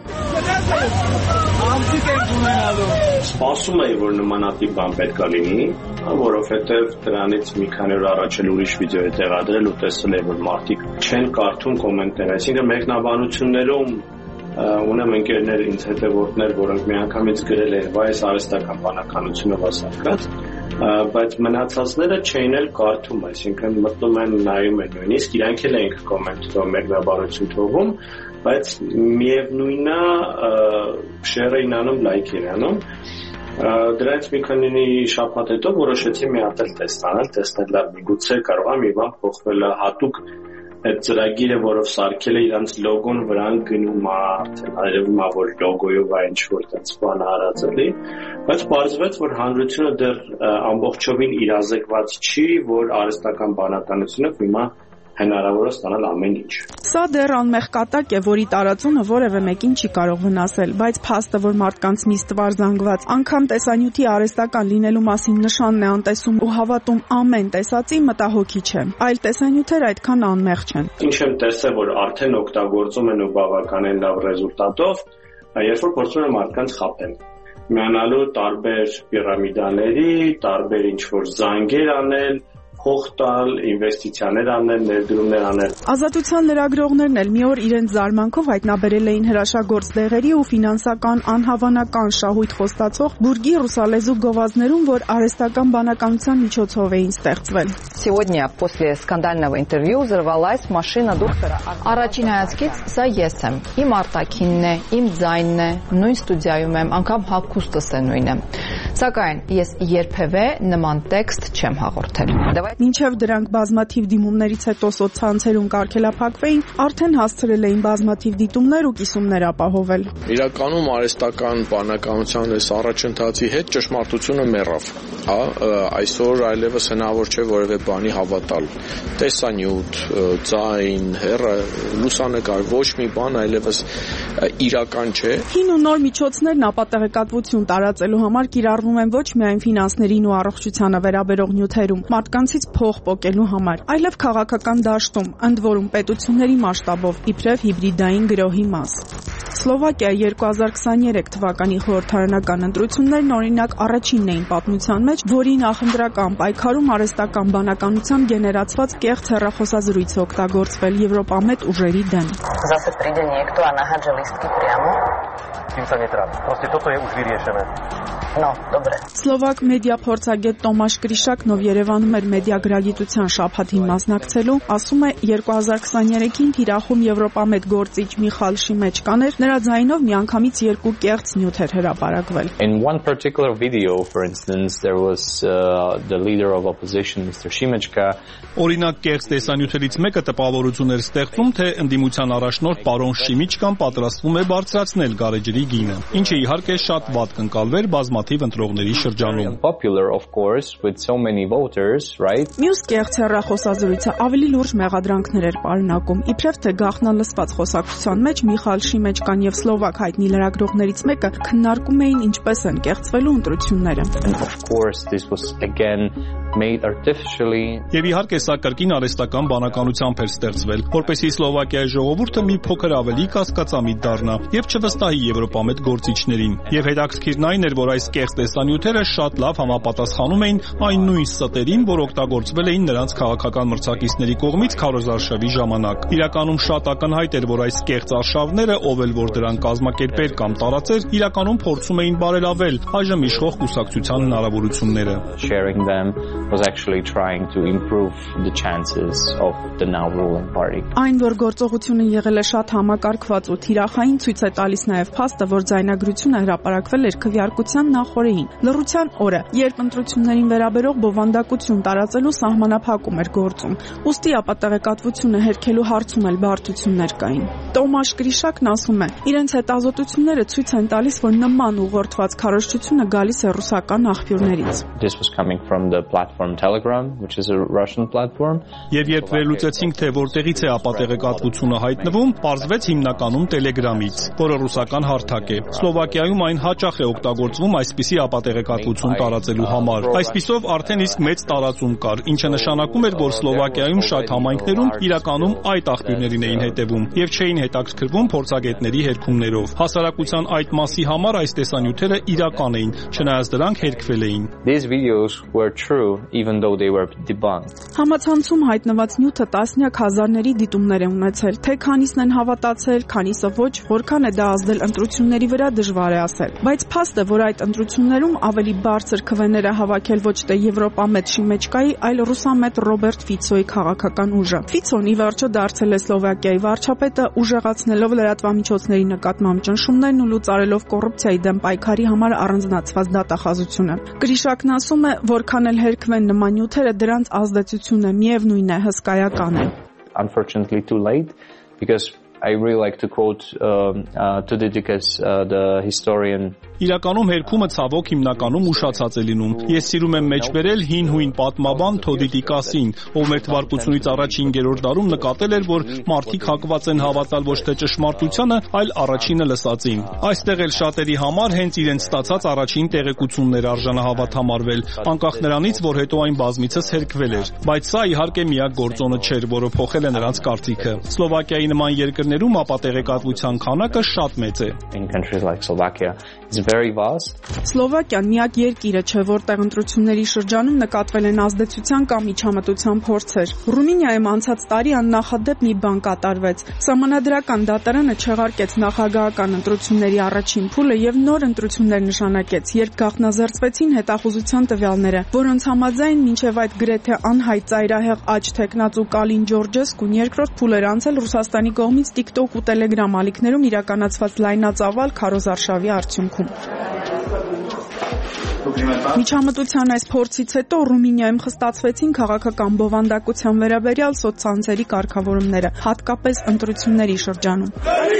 O: Սպասում էի, որ նմանատիպ բան պետք է լինի, որովհետև դրանից մի քանի օր առաջ էլ ուրիշ վիդեո է տեղադրել ու տեսել եմ, որ մարդիկ չեն կարդում կոմենտները, այսինքն մեկնաբանություններում ունեմ ընկերներ ինձ հետևորդներ, որոնք միանգամից գրել են, վայ այս արհեստական բանականությունը վասարկած, բայց մնացածները չէին էլ կարդում, այսինքն մտնում են նայում են նույնիսկ իրանք էլ էին կոմենտով մեկնաբանություն թողում, բայց միևնույնն է շեյր էին անում, լայք էին անում։ Դրանից մի քանի շաբաթ հետո որոշեցի մի հատ էլ տեստ անել, տեսնել լավ միգուցե կարող է մի բան փոխվել հատուկ այդ ծրագիրը, որով սարքել է իրանց լոգոն վրան գնում է արդեն, այրվում է, որ լոգոյով է ինչ-որ տենց բան արած էլի, բայց պարզվեց, որ հանրությունը դեռ ամբողջովին իրազեկված չի, որ արհեստական բանականությունը հիմա հնարավոր է ստանալ ամեն ինչ։
N: Սա դեռ անմեղ կատակ է, որի տարածումը որևէ մեկին չի կարող վնասել, բայց փաստը, որ մարդկանց մի ստվար զանգված անգամ տեսանյութի արհեստական լինելու մասին նշանն է անտեսում ու հավատում ամեն տեսածի, մտահոգիչ է։ Այլ տեսանյութեր այդքան անմեղ չեն։
O: Ինչ եմ տեսել, որ արդեն օգտագործում են ու բավականին լավ ռեզուլտատով, երբ որ փորձում են մարդկանց խաբել։ Միանալու տարբեր պիրամիդաների, տարբեր ինչ-որ զանգեր անել, փող տալ, ինվեստիցիաներ անել, ներդրումներ անել։
N: Ազատության լրագրողներն էլ մի օր իրենց զարմանքով հայտնաբերել էին հրաշագործ դեղերի ու ֆինանսական անհավանական շահույթ խոստացող բուրգի ռուսալեզու գովազդներում, որ արհեստական բանականության միջոցով էին ստեղծվել։
P: Сегодня после скандального интервью взорвалась машина доктора. Առաջին հայացքից սա ես եմ։ Իմ արտաքինն է, իմ ձայնն է, նույն ստուդիայում եմ, անգամ հագուստս է նույնը։ Սակայն ես երբևէ նման տեքստ չեմ հաղորդել։
N: Մինչև դրանք բազմաթիվ դիմումներից հետո սոցցանցերում կարգելափակվեին, արդեն հասցրել էին բազմաթիվ դիտումներ ու կիսումներ ապահովել։
Q: Իրականում արհեստական բանականության այս առաջընթացի հետ ճշմարտությունը մեռավ, հա, այսօր այլևս հնարավոր չէ որևէ բանի հավատալ։ Տեսանյութ, ձայն, հեռը, լուսանկար, ոչ մի բան այլևս իրական չէ։
N: Հին ու նոր միջոցներն ապատեղեկատվություն տարածելու համար կիրառվում են ոչ միայն ֆինանսներին ու առողջությանը վերաբերող նյութերում, մարդկանցից փող պոկելու համար, այլև քաղաքական դաշտում, ընդ որում պետությունների մասշտաբով, իբրև հիբրիդային գրոհի մաս։ Սլովակիայի երկու հազար քսաներեք թվականի խորհրդարանական ընտրություններն օրինակ առաջինն էին պատմության մեջ, որի նախընտրական պայքարում արհեստական բանականությամբ գեներացված կեղծ հեռախոսազրույց է օգտագործվել եվրոպամետ ուժերի դեմ։
R: Zase príde niekto a nahádže lístky priamo. Tým sa netráp. Proste toto je už vyriešené. No, dobre.
N: Սլովակ մեդիա փորձագետ Տոմաշ Կրիշակն, ով Երևանում էր մեդիագրագիտության շաբաթին մասնակցելու, ասում է երկու հազար քսաներեքին թիրախում եվրոպամետ գործիչ Միխալ Շիմեչկան էր, նրա ձայնով միանգամից երկու կեղծ նյութ էր հրապարակվել։
S: In one particular video, for instance, there was uh, the leader of opposition, Mister Shimechka.
T: Օրինակ կեղծ տեսանյութերից մեկը տպավորություն էր ստեղծում, թե ընդդիմության առաջնորդ պարոն Շիմիչկան պատրաստվում է բարձրացնել գարեջրի գինը, ինչը իհարկե շատ վատ կընկալվեր բազմաթիվ ընտրողների շրջանում։
S: Popular, of course, with so many voters, right?
N: Մյուս կեղծ հեռախոսազրույցը ավելի լուրջ մեղադրանքներ էր պարունակում, իբրև թե գաղտնալսված խոսակցության մեջ Միխալ Շիմեչկան եւ սլովակ հայտնի լրագրողներից մեկը քննարկում էին ինչպես են կեղծվելու ընտրությունները։
S: Of course, this was again made artificially.
T: Եվ իհարկե սա կրկին արհեստական բանականությամբ էր ստեղծվել, որպեսզի Սլովակիայի ժողովուրդը մի փոքր ավելի կասկածամիտ դառնա եւ չվստահի եվրոպամետ գործիչներին։ Եվ հետաքրքիրն այն էր, որ այս կեղծ տեսանյութերը շատ լավ համապատասխանում էին այն նույն ստերին, որ օգտագործվել էին նրանց քաղաքական մրցակիցների կողմից քարոզարշավի ժամանակ։ Իրականում շատ ակնհայտ էր, որ այս կեղծ արշավները, ով էլ որ դրան կազմակերպեր կամ տարածեր, իրականում փորձում էին բարելավել այժմ իշխող կուսակցության հնարավորությունները։
S: Sharing them was actually trying to improve the chances of the now ruling party.
N: Այն, որ գործողությունը եղել է շատ համակարգված ու թիրախային, ցույց է տալիս նաև փաստը, որ ձայնագրությունը հրապարակվել էր քվեարկության նախօրեին, լռության օրը, երբ ընտրություններին վերաբերող բովանդակություն տարածելու սահմանափակում էր գործում։ Ուստի ապատեղեկատվությունը հերքելու հարցում էլ բարդություններ կային։ Տոմաշ Կրիշակն ասում է, իրենց հետազոտությունները ցույց են տալիս, որ նման ուղղորդված քարոզչությունը գալիս է ռուսական աղբյուրներից։
S: This was coming from the platform Telegram, which is a Russian platform.
T: Եվ երբ վերլուծեցինք, թե որտեղից է ապատեղեկատվությունը հայտնվում, պարզվեց հիմնականում Telegram-ից, որը ռուսական հարթակ է։ Սլովակիայում այն հաճախ է օգտագործվում այսպիսի ապատեղեկատվություն տարածելու համար։ Այսպիսով արդեն իսկ մեծ տարածում կար, ինչը նշանակում էր, որ Սլովակիայում շատ համայնքներում իրականում այդ աղբյուրներին էին հետևում եւ չէին հետաքրքրվում փորձագետների հերքումներով։ Հասարակության այդ մասի համար այս տեսանյութերը իրական էին, չնայած դրանք հերքվել էին։
S: These videos were true even though they were debunked.
N: Համացանցում հայտնված նյութը տասնյակ հազարների դիտումներ է ունեցել, թե քանիսն են հավատացել, քանիսը ոչ, որքան է դա ազդել ընտրությունների վրա դժվար է ասել։ Բայց փաստը, որ այդ ընտրություններում ավելի բարձր քվեներ է հավաքել ոչ թե եվրոպամետ Շիմեչկայի, այլ ռուսամետ Ռոբերտ Ֆիցոյի քաղաքական ուժը։ Ֆիցոն ի վերջո դարձել է Սլովակիայի վարչապետը, ուժեղացնելով լրատվամիջոցների նկատմամբ ճնշումներն ու լուծարելով կոռուպցիայի դեմ պայքարի համար առանձնացված դատախազությունը։ Կրիշակն ասում է, որքան էլ հերքվեն նման նյութերը, դրանց ազդեցությունը միևնույն է հսկայական է։
S: Unfortunately too late, because I really like to quote uh, uh, Tudidikas, uh, the historian
T: Իրականում հերքումը ցավոք հիմնականում ուշացած է լինում։ Ես սիրում եմ մեջբերել հին հույն պատմաբան Թոդիտի Կասին, ով մեր թվարկությունից առաջ հինգերորդ դարում նկատել էր, որ մարդիկ հակված են հավատալ ոչ թե ճշմարտությանը, այլ առաջինը լսածին։ Այստեղ էլ շատերի համար հենց իրենց ստացած առաջին տեղեկություններ արժանահավատ համարվել, անկախ նրանից, որ հետո այն բազմիցս հերքվել էր։ Բայց սա իհարկե միակ գործոնը չէր, որը փոխել է նրանց կարծիքը։ Սլովակիայի նման երկրներում ապա տեղեկատվության քանակը շատ մեծ է։
N: Սլովակիան միակ երկիրը չէ, որտեղ ընտրությունների շրջանում նկատվել են ազդեցության կամ միջամտության փորձեր։ Ռումինիայում անցած տարի աննախադեպ մի բան կատարվեց։ Սահմանադրական դատարանը չեղարկեց նախագահական ընտրությունների առաջին փուլը եւ նոր ընտրություններ նշանակեց, երբ գաղտնազերծվեցին հետախուզության տվյալները, որոնց համաձայն մինչև այդ գրեթե անհայտ ծայրահեղ աջ թեկնած ու Կալին Ջորջեսկուն երկրորդ փուլ էր անցել Ռուսաստանի կողմից TikTok ու Telegram ալիքներում իրականացված լայնածավալ քարոզարշավի արդյունքում։ Միջամտության այս փորձից հետո Ռումինիայում խստացվեցին քաղաքական բովանդակության վերաբերյալ սոցցանցերի կարգավորումները, հատկապես ընտրությունների շրջանում։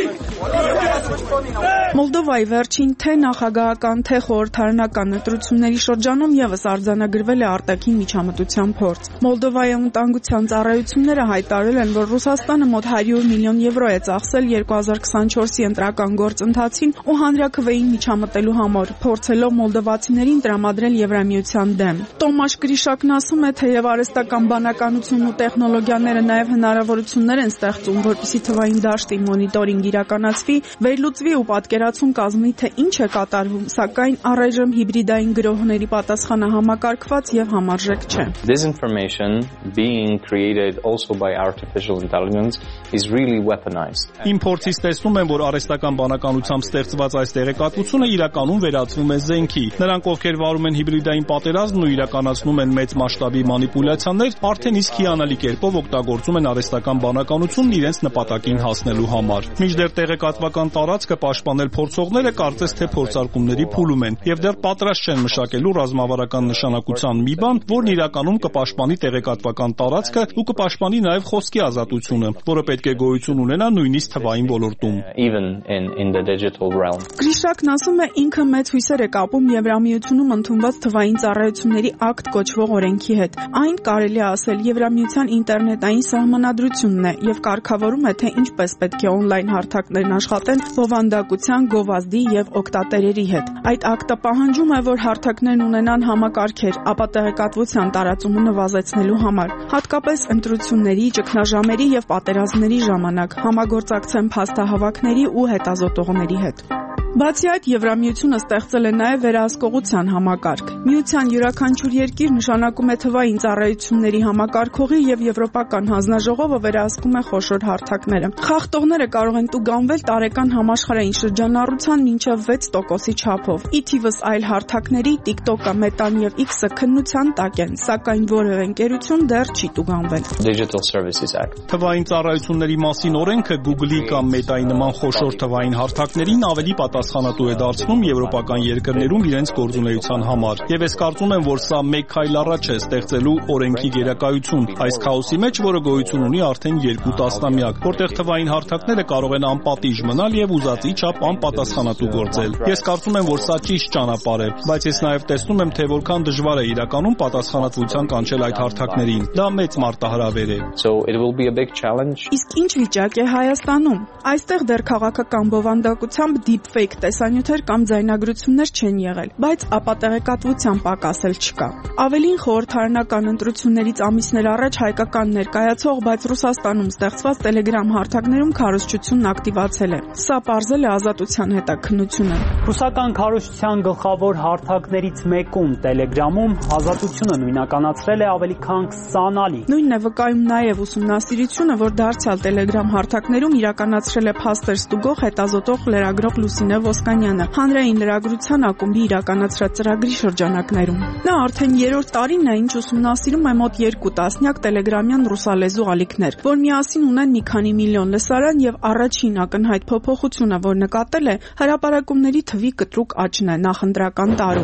N: Մոլդովայի վերջին թե նախագահական, թե խորհրդարանական ընտրությունների շրջանում եւս արձանագրվել է արտաքին միջամտության փորձ։ Մոլդովայի անվտանգության ծառայությունները հայտարարել են, որ Ռուսաստանը մոտ հարյուր միլիոն եվրո է ծախսել երկու հազար քսանչորսի ընտրական գործընթացին ու հանրաքվեին միջամտելու համար, փորձելով մոլդովացիներին տրամադրել Եվրամիության դեմ։ Տոմաշ Գրիշակն ասում է, թեև արհեստական բանականությունն ու տեխնոլոգիաները նաև հնարավորություններ են ստեղծում, որպեսզի թվային դաշտի մոնիտորինգ իրականացվի, վերլուծվի ու պատկերացում կազմի, թե ինչ է կատարվում, սակայն առայժմ հիբրիդային գրոհների պատասխանը համակարգված եւ համարժեք չէ։
S: This information being created also by artificial intelligence is really weaponized.
T: Իմ փորձից տեսնում եմ, որ արհեստական բանականությամբ ստեղծված այս տեղեկատվությունը իրականում վերածվում է զենքի։ Նրանք, ովքեր վարում են հիբրիդային պատերազմն ու իրականացնում են մեծ մասշտաբի մանիպուլյացիաներ, արդեն իսկ հիանալի կերպով օգտագործում են արհեստական բանականությունն իրենց նպատակին հասնելու համար։ Մինչդեռ տեղեկատվական տարածքը պաշտպանել փորձողները կարծես թե փորձարկումների փուլում են եւ դեռ պատրաստ չեն մշակելու ռազմավարական նշանակության մի բան, որն իրականում կպաշտպանի տեղեկատվական տարածքը ու կպաշտպանի նաեւ խոսքի ազատությունը, որը պետք է գոյություն ունենա նույնիսկ թվային ոլորտում։
S: Even in in the digital realm.
N: Գրիշակն ասում է, ինքը մեծ հույսեր է կապում Եվրամիությունում ընդունված թվային ծառայությունների ակտ կոչվող օրենքի հետ։ Այն կարելի է ասել Եվրամիության ինտերնետային սահմանադրությունն է եւ կարգավորում է, թե ինչպես պետք է օնլայն հարթակներն աշխատեն բովանդակության, գովազդի եւ օգտատերերի հետ։ Այդ ակտը պահանջում է, որ հարթակներն ունենան համակարգեր, ապա տեղեկատվության տարածումը նվազեցնելու համար, հատկապես ընտրությունների, ճգնաժամերի եւ պատերազմների ժամանակ համագործակցեն փաստահավաքների ու հետազոտողների հետ։ Բացի այդ, Եվրամիությունը ստեղծել է նաև վերահսկողության համակարգ։ Միության յուրաքանչյուր երկիր նշանակում է թվային ծառայությունների համակարգողի եւ Եվրոպական հանձնաժողովը վերահսկում է խոշոր հարթակները։ Խախտողները կարող են տուգանվել տարեկան համաշխարհային շրջանառության մինչև վեց տոկոսի չափով։ Ի թիվս այլ հարթակների TikTok-ը, Meta-ն եւ X-ը քննության տակ են, սակայն որևէ ընկերություն դեռ չի տուգանվել։
S: Digital Services Act.
T: Թվային ծառայությունների մասին օրենքը Google-ի կամ Meta-ի նման խոշոր թվային հարթակներին ավելի պատասխանատու է դարձնում եվրոպական երկրներում իրենց գործունեության համար։ Եվ ես կարծում եմ, որ սա մեկ քայլ առաջ է ստեղծելու օրենքի գերակայություն այս քաոսի մեջ, որը գոյություն ունի արդեն երկու տասնամյակ, որտեղ թվային հարթակները կարող են անպատիժ մնալ եւ ուզածի չափ անպատասխանատու գործել։ Ես կարծում եմ, որ սա ճիշտ ճանապարհ է, բայց ես նաեւ տեսնում եմ, թե որքան դժվար է իրականում պատասխանատվության կանչել այդ հարթակներին։ Դա մեծ մարտահրավեր է։
S: So it will be a big challenge.
N: Իսկ ինչ վիճակ է Հայաստանում։ Այստեղ դեռ քաղաքական բովանդակությամբ deepfake տեսանյութեր կամ ձայնագրություններ չեն եղել, բայց ապա տեղեկատվության պակաս էլ չկա։ Ավելին խորհրդարանական ընտրություններից ամիսներ առաջ հայկական ներկայացող, բայց Ռուսաստանում ստեղծված Telegram հարթակներում քարոզչությունն ակտիվացել է։ Սա պարզել է Ազատության հետաքննությունը։
U: Ռուսական քարոզչության գլխավոր հարթակներից մեկում Telegram-ում Ազատությունը նույնականացրել է ավելի քան քսան ալիք։
N: Նույնն է վկայում նաև ուսումնասիրությունը, որ դարձյալ Telegram հարթակներում իրականացրել է փաստեր ստուգող հետազոտող լրագրող Լուսինե Ոսկանյանը հանրային լրագրության ակումբի իրականացրած ծրագրի շրջանակներում։ Նա արդեն երրորդ տարին է, ինչ ուսումնասիրում է մոտ երկու տասնյակ տելեգրամյան ռուսալեզու ալիքներ, որ միասին ունեն մի քանի միլիոն լսարան եւ առաջին ակնհայտ փոփոխությունը, որ նկատել է, հրապարակումների թվի կտրուկ աճն է նախընտրական տարում։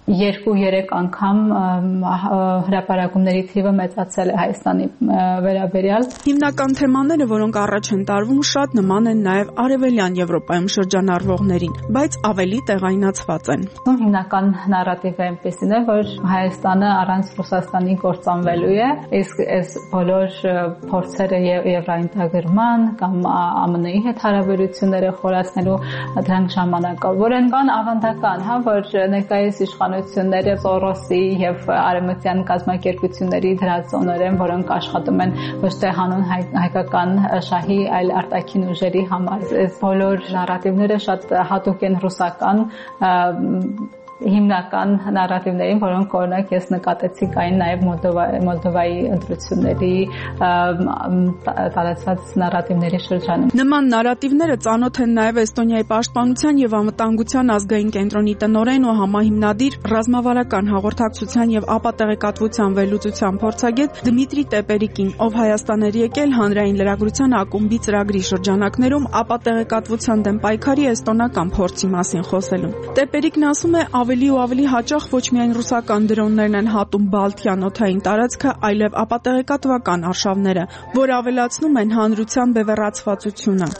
A: երկու-երեք անգամ հրապարակումների թիվը մեծացել է Հայաստանի վերաբերյալ։
N: Հիմնական թեմաները, որոնք առաջ են տարվում, շատ նման են նաև արևելյան Եվրոպայում շրջանառվողներին, բայց ավելի տեղայնացված են։
A: Հիմնական նարատիվը այնպեսին է, որ Հայաստանը առանց Ռուսաստանի կործանվելու է, իսկ այս բոլոր փորձերը եվրոինտեգրման կամ ԱՄՆ-ի հետ հարաբերությունները խորացնելու դրանք ժամանակավոր են, բան ավանդական, հա, որ ներկայիս իշխանությունները Սորոսի եւ արևմտյան կազմակերպությունների դրածոներ են, որոնք աշխատում են ոչ թե հանուն հայկական շահի, այլ արտաքին ուժերի համար։ Այս բոլոր նարատիվները շատ հատուկ են ռուսական հիմնական նարատիվներին, որոնք օրինակ ես նկատեցի կային նաև Մոլդովայի ընտրությունների տարածված նարատիվների շրջանում։
N: Նման նարատիվները ծանոթ են նաև Էստոնիայի պաշտպանության եւ անվտանգության ազգային կենտրոնի տնօրեն ու համահիմնադիր ռազմավարական հաղորդակցության եւ ապատեղեկատվության վերլուծության փորձագետ Դմիտրի Տեպերիկին, ով Հայաստան էր եկել հանրային լրագրության ակումբի ծրագրի շրջանակներում ապատեղեկատվության դեմ պայքարի էստոնական փորձի մասին խոսելու։ Տեպերիկն ասում է, ավելի ու ավելի հաճախ ոչ միայն ռուսական դրոններն են հատում Բալթյան օդային տարածքը, այլև ապատեղեկատվական արշավները, որ ավելացնում են հանրության բևեռացվածությունը։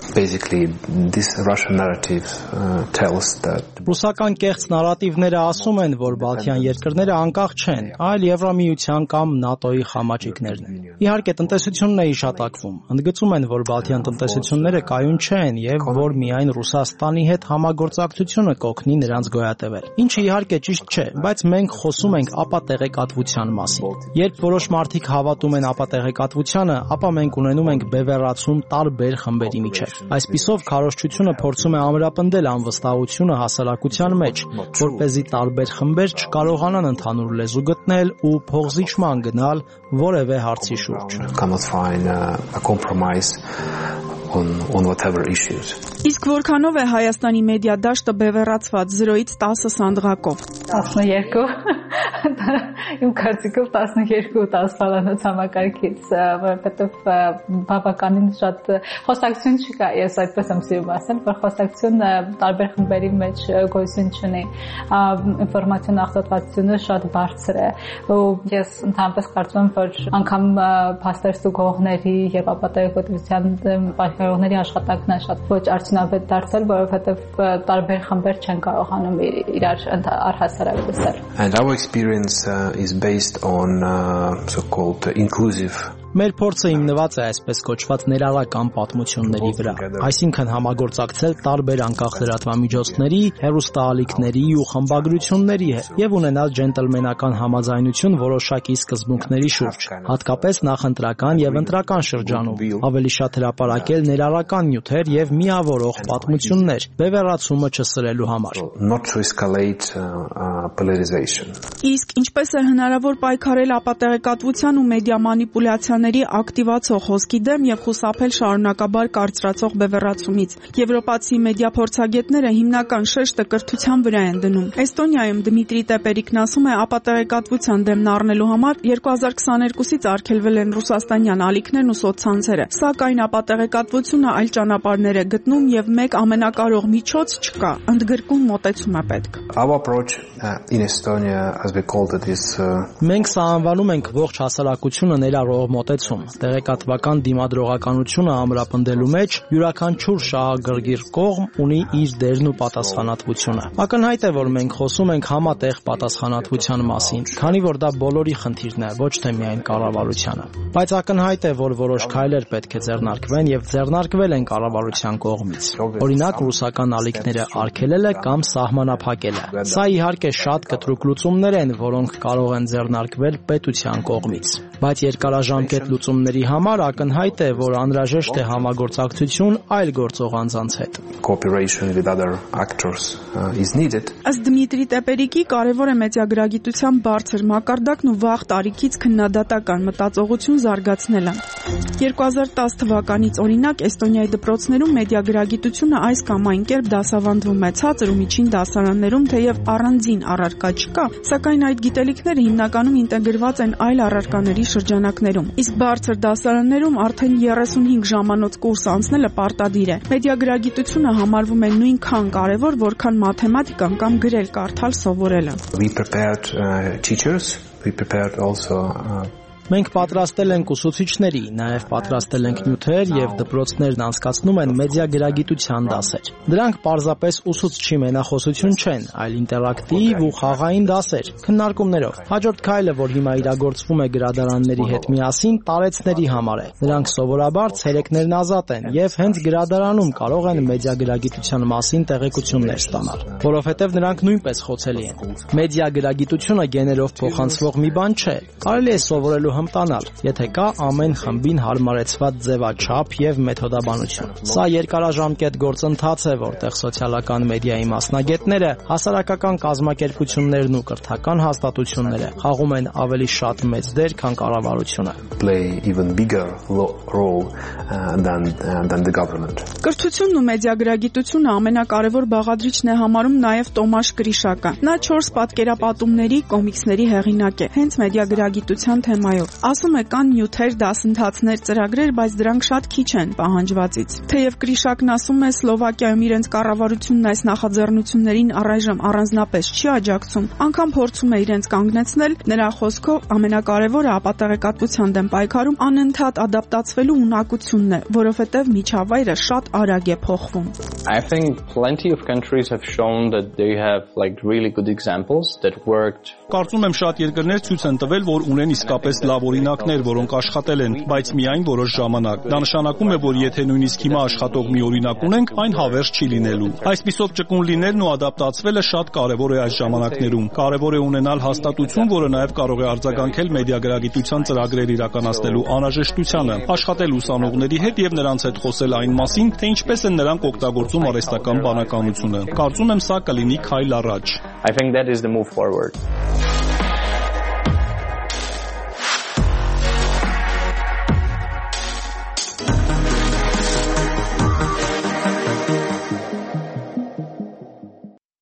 V: Ռուսական կեղծ նարատիվները ասում են, որ Բալթյան երկրները անկախ չեն, այլ Եվրամիության կամ ՆԱՏՕ-ի խամաճիկներն են։ Իհարկե, տնտեսությունն է իշատակվում։ Ընդգծում են, որ Բալթյան տնտեսությունները կայուն չեն եւ որ միայն Ռուսաստանի հետ համագործակցությունը կօգնի նրանց գոյատևել։ Ինչը իհարկե ճիշտ չէ, բայց մենք խոսում ենք ապատեղեկատվության մասին։ Երբ որոշ մարդիկ հավատում են ապատեղեկատվությանը, ապա մենք ունենում ենք բևեռացում տարբեր խմբերի միջև։ Այսպիսով քարոզչությունը փորձում է ամրապնդել անվստահությունը հասարակության մեջ, որպեսզի տարբեր խմբեր չկարողանան ընդհանուր լեզու գտնել ու փոխզիջման գնալ որևէ հարցի շուրջ։
W: On, on whatever issues.
N: Իսկ որքանով է Հայաստանի մեդիա դաշտը բևեռացված զրոյից տասը սանդղակով։
A: տասնուերկու Իմ կարծիքով տասնուերկու տասնվալանոց համակարգից, որովհետև բավականին շատ խոսակցություն չկա, ես այդպես եմ սիրում ասել, որ խոսակցություն տարբեր խմբերի մեջ գոյություն չունի, ինֆորմացիոն աղտոտվածությունը շատ բարձր է, ու ես ընդհանրապես կարծում եմ, որ անգամ փաստեր ստուգողների եւ ապատեղեկատվության պայքարողների աշխատանքն է շատ ոչ արդյունավետ դարձել, որովհետև տարբեր խմբեր չեն կարողանում իրար առհասարակ լսել։
W: And our experience uh, is based on uh, so-called inclusive
V: Մեր փորձը հիմնված է այսպես կոչված ներառական պատմությունների վրա, այսինքն համագործակցել տարբեր անկախ լրատվամիջոցների, հեռուստաալիքների ու խմբագրությունների հետ եւ ունենալ ջենտլմենական համաձայնություն որոշակի սկզբունքների շուրջ, հատկապես նախընտրական եւ ընտրական շրջանում, ավելի շատ հրապարակել ներառական նյութեր եւ միավորող պատմություններ, բևեռացումը չսրելու համար։
N: Իսկ ինչպես է հնարավոր պայքարել ապատեղեկատվության ու մեդիա մանիպուլյացիաների ակտիվացող խոսքի դեմ եւ խուսափել շարունակաբար կարծրացող բևեռացումից։ Եվրոպացի մեդիա փորձագետները հիմնական շեշտը կրթության վրա են դնում։ Էստոնիայում Դմիտրի Տեպերիկն ասում է, ապատեղեկատվության դեմն առնելու համար երկու հազար քսաներկուսից արգելվել են ռուսաստանյան ալիքներն ու սոցցանցերը։ Սակայն ապատեղեկատվությունը այլ ճանապարհներ է գտնում եւ մեկ ամենակարող միջոց չկա։ Ընդգրկուն մոտեցում է պետք։
W: Our approach uh, in Estonia, as we called it, is uh...
V: Մենք սա անվանում ենք ողջ հասարակությունը ներառող մոտեցում։ Տեղեկատվական դիմադրողականությունը ամրապնդելու մեջ յուրաքանչյուր շահագրգիռ կողմ ունի իր դերն ու պատասխանատվությունը։ Ակնհայտ է, որ մենք խոսում ենք համատեղ պատասխանատվության մասին, քանի որ դա բոլորի խնդիրն է, ոչ թե միայն կառավարությանը։ Բայց ակնհայտ է, որ որոշ քայլեր պետք է ձեռնարկվեն եւ ձեռնարկվել են կառավարության կողմից։ Օրինակ, ռուսական ալիքները արգելելը կամ սահմանափակելը։ Սա իհարկե շատ կտրուկ լուծումներ են, որոնք կարող են ձեռնարկվել պետության կողմից։ Բայց երկարաժամկետ լուծումների համար ակնհայտ է, որ անհրաժեշտ է համագործակցություն այլ գործող անձանց հետ։
W: Cooperation with other actors uh, is needed.
N: Ըստ Դմիտրի Տեպերիկի կարևոր է մեդիագրագիտության բարձր մակարդակն ու վաղ տարիքից քննադատական մտածողություն զարգացնելը։ երկու հազար տասը թվականից օրինակ Էստոնիայի դպրոցներում մեդիագրագիտությունը այս կամ այն կերպ դասավանդվում է ցածր ու միջին դասարաններում, թեև առանձին առարկա չկա, սակայն այդ գիտելիքները հիմնականում ինտեգրված են այլ առարկաների շրջանակներում։ Իսկ Իսկ բարձր դասարաններում արդեն երեսունհինգ ժամանոց կուրս անցնելը պարտադիր է։ Մեդիագրագիտությունը համարվում է նույնքան կարևոր, որքան մաթեմատիկան կամ գրել կարդալ սովորելը։
W: We prepared uh, teachers, we prepared also uh,
V: Մենք պատրաստել ենք ուսուցիչների, նաև պատրաստել ենք նյութեր եւ դպրոցներն անցկացնում են մեդիագրագիտության դասեր։ Դրանք պարզապես ուսուցչի մենախոսություն չեն, այլ ինտերակտիվ ու խաղային դասեր, քննարկումներով։ Հաջորդ քայլը, որ հիմա իրագործվում է գրադարանների հետ միասին, տարեցների համար է։ Նրանք սովորաբար ցերեկներն ազատ են եւ հենց գրադարանում կարող են մեդիագրագիտության մասին տեղեկություններ ստանալ, որովհետեւ նրանք նույնպես խոցելի են։ Մեդիագրագիտությունը գեներով փոխանցվող մի բան չէ։ Կարելի է սովորելու հմտանալ, եթե կա ամեն խմբին հարմարեցված ձևաչափ եւ մեթոդաբանություն։ Սա երկարաժամկետ գործընթաց է, որտեղ սոցիալական մեդիայի մասնագետները, հասարակական կազմակերպություններն ու կրթական հաստատությունները խաղում են ավելի շատ մեծ դեր, քան կառավարությունը։
W: Play even bigger role uh, than uh, than the government.
N: Կրթությունն ու մեդիագրագիտությունը ամենակարևոր բաղադրիչն է համարում նաև Տոմաշ Գրիշակը։ Նա չորս պատկերապատումների, կոմիքսների հեղինակ է, հենց մեդիագրագիտության թեմայով։ Ասում է կան նյութեր, դասընթացներ, ծրագրեր, բայց դրանք շատ քիչ են պահանջվածից։ Թեև Գրիշակն ասում է Սլովակիայում իրենց կառավարությունն այս նախաձեռնություններին առայժմ առանձնապես չի աջակցում, անգամ փորձում է իրենց կանգնեցնել, նրա խոսքով ամենակարևորը ապատեղեկատվության դեմ պայքարում անընդհատ ադապտացվելու ունակությունն է, որովհետև միջավայրը շատ արագ է փոխվում։
S: I think plenty of countries have shown that they have like really good examples that worked.
T: Կարծում եմ շատ երկրներ ցույց են տվել, որ ունեն իսկապես լավ օրինակներ, որոնք աշխատել են, բայց միայն որոշ ժամանակ։ Դա նշանակում է, որ եթե նույնիսկ հիմա աշխատող մի օրինակ ունենք, այն հավերժ չի լինելու։ Այսպիսով ճկուն լինելն ու ադապտացվելը շատ կարևոր է այս ժամանակներում։ Կարևոր է ունենալ հաստատություն, որը նաև կարող է արձագանքել մեդիագրագիտության ծրագրեր իրականացնելու անհրաժեշտությանը, աշխատել ուսանողների հետ եւ նրանց հետ խոսել այն մասին, թե ինչպես են նրանք օգտագործում արհեստական բանականությունը։ Կարծում եմ սա կլինի քայլ առաջ։
S: I think that is the move forward.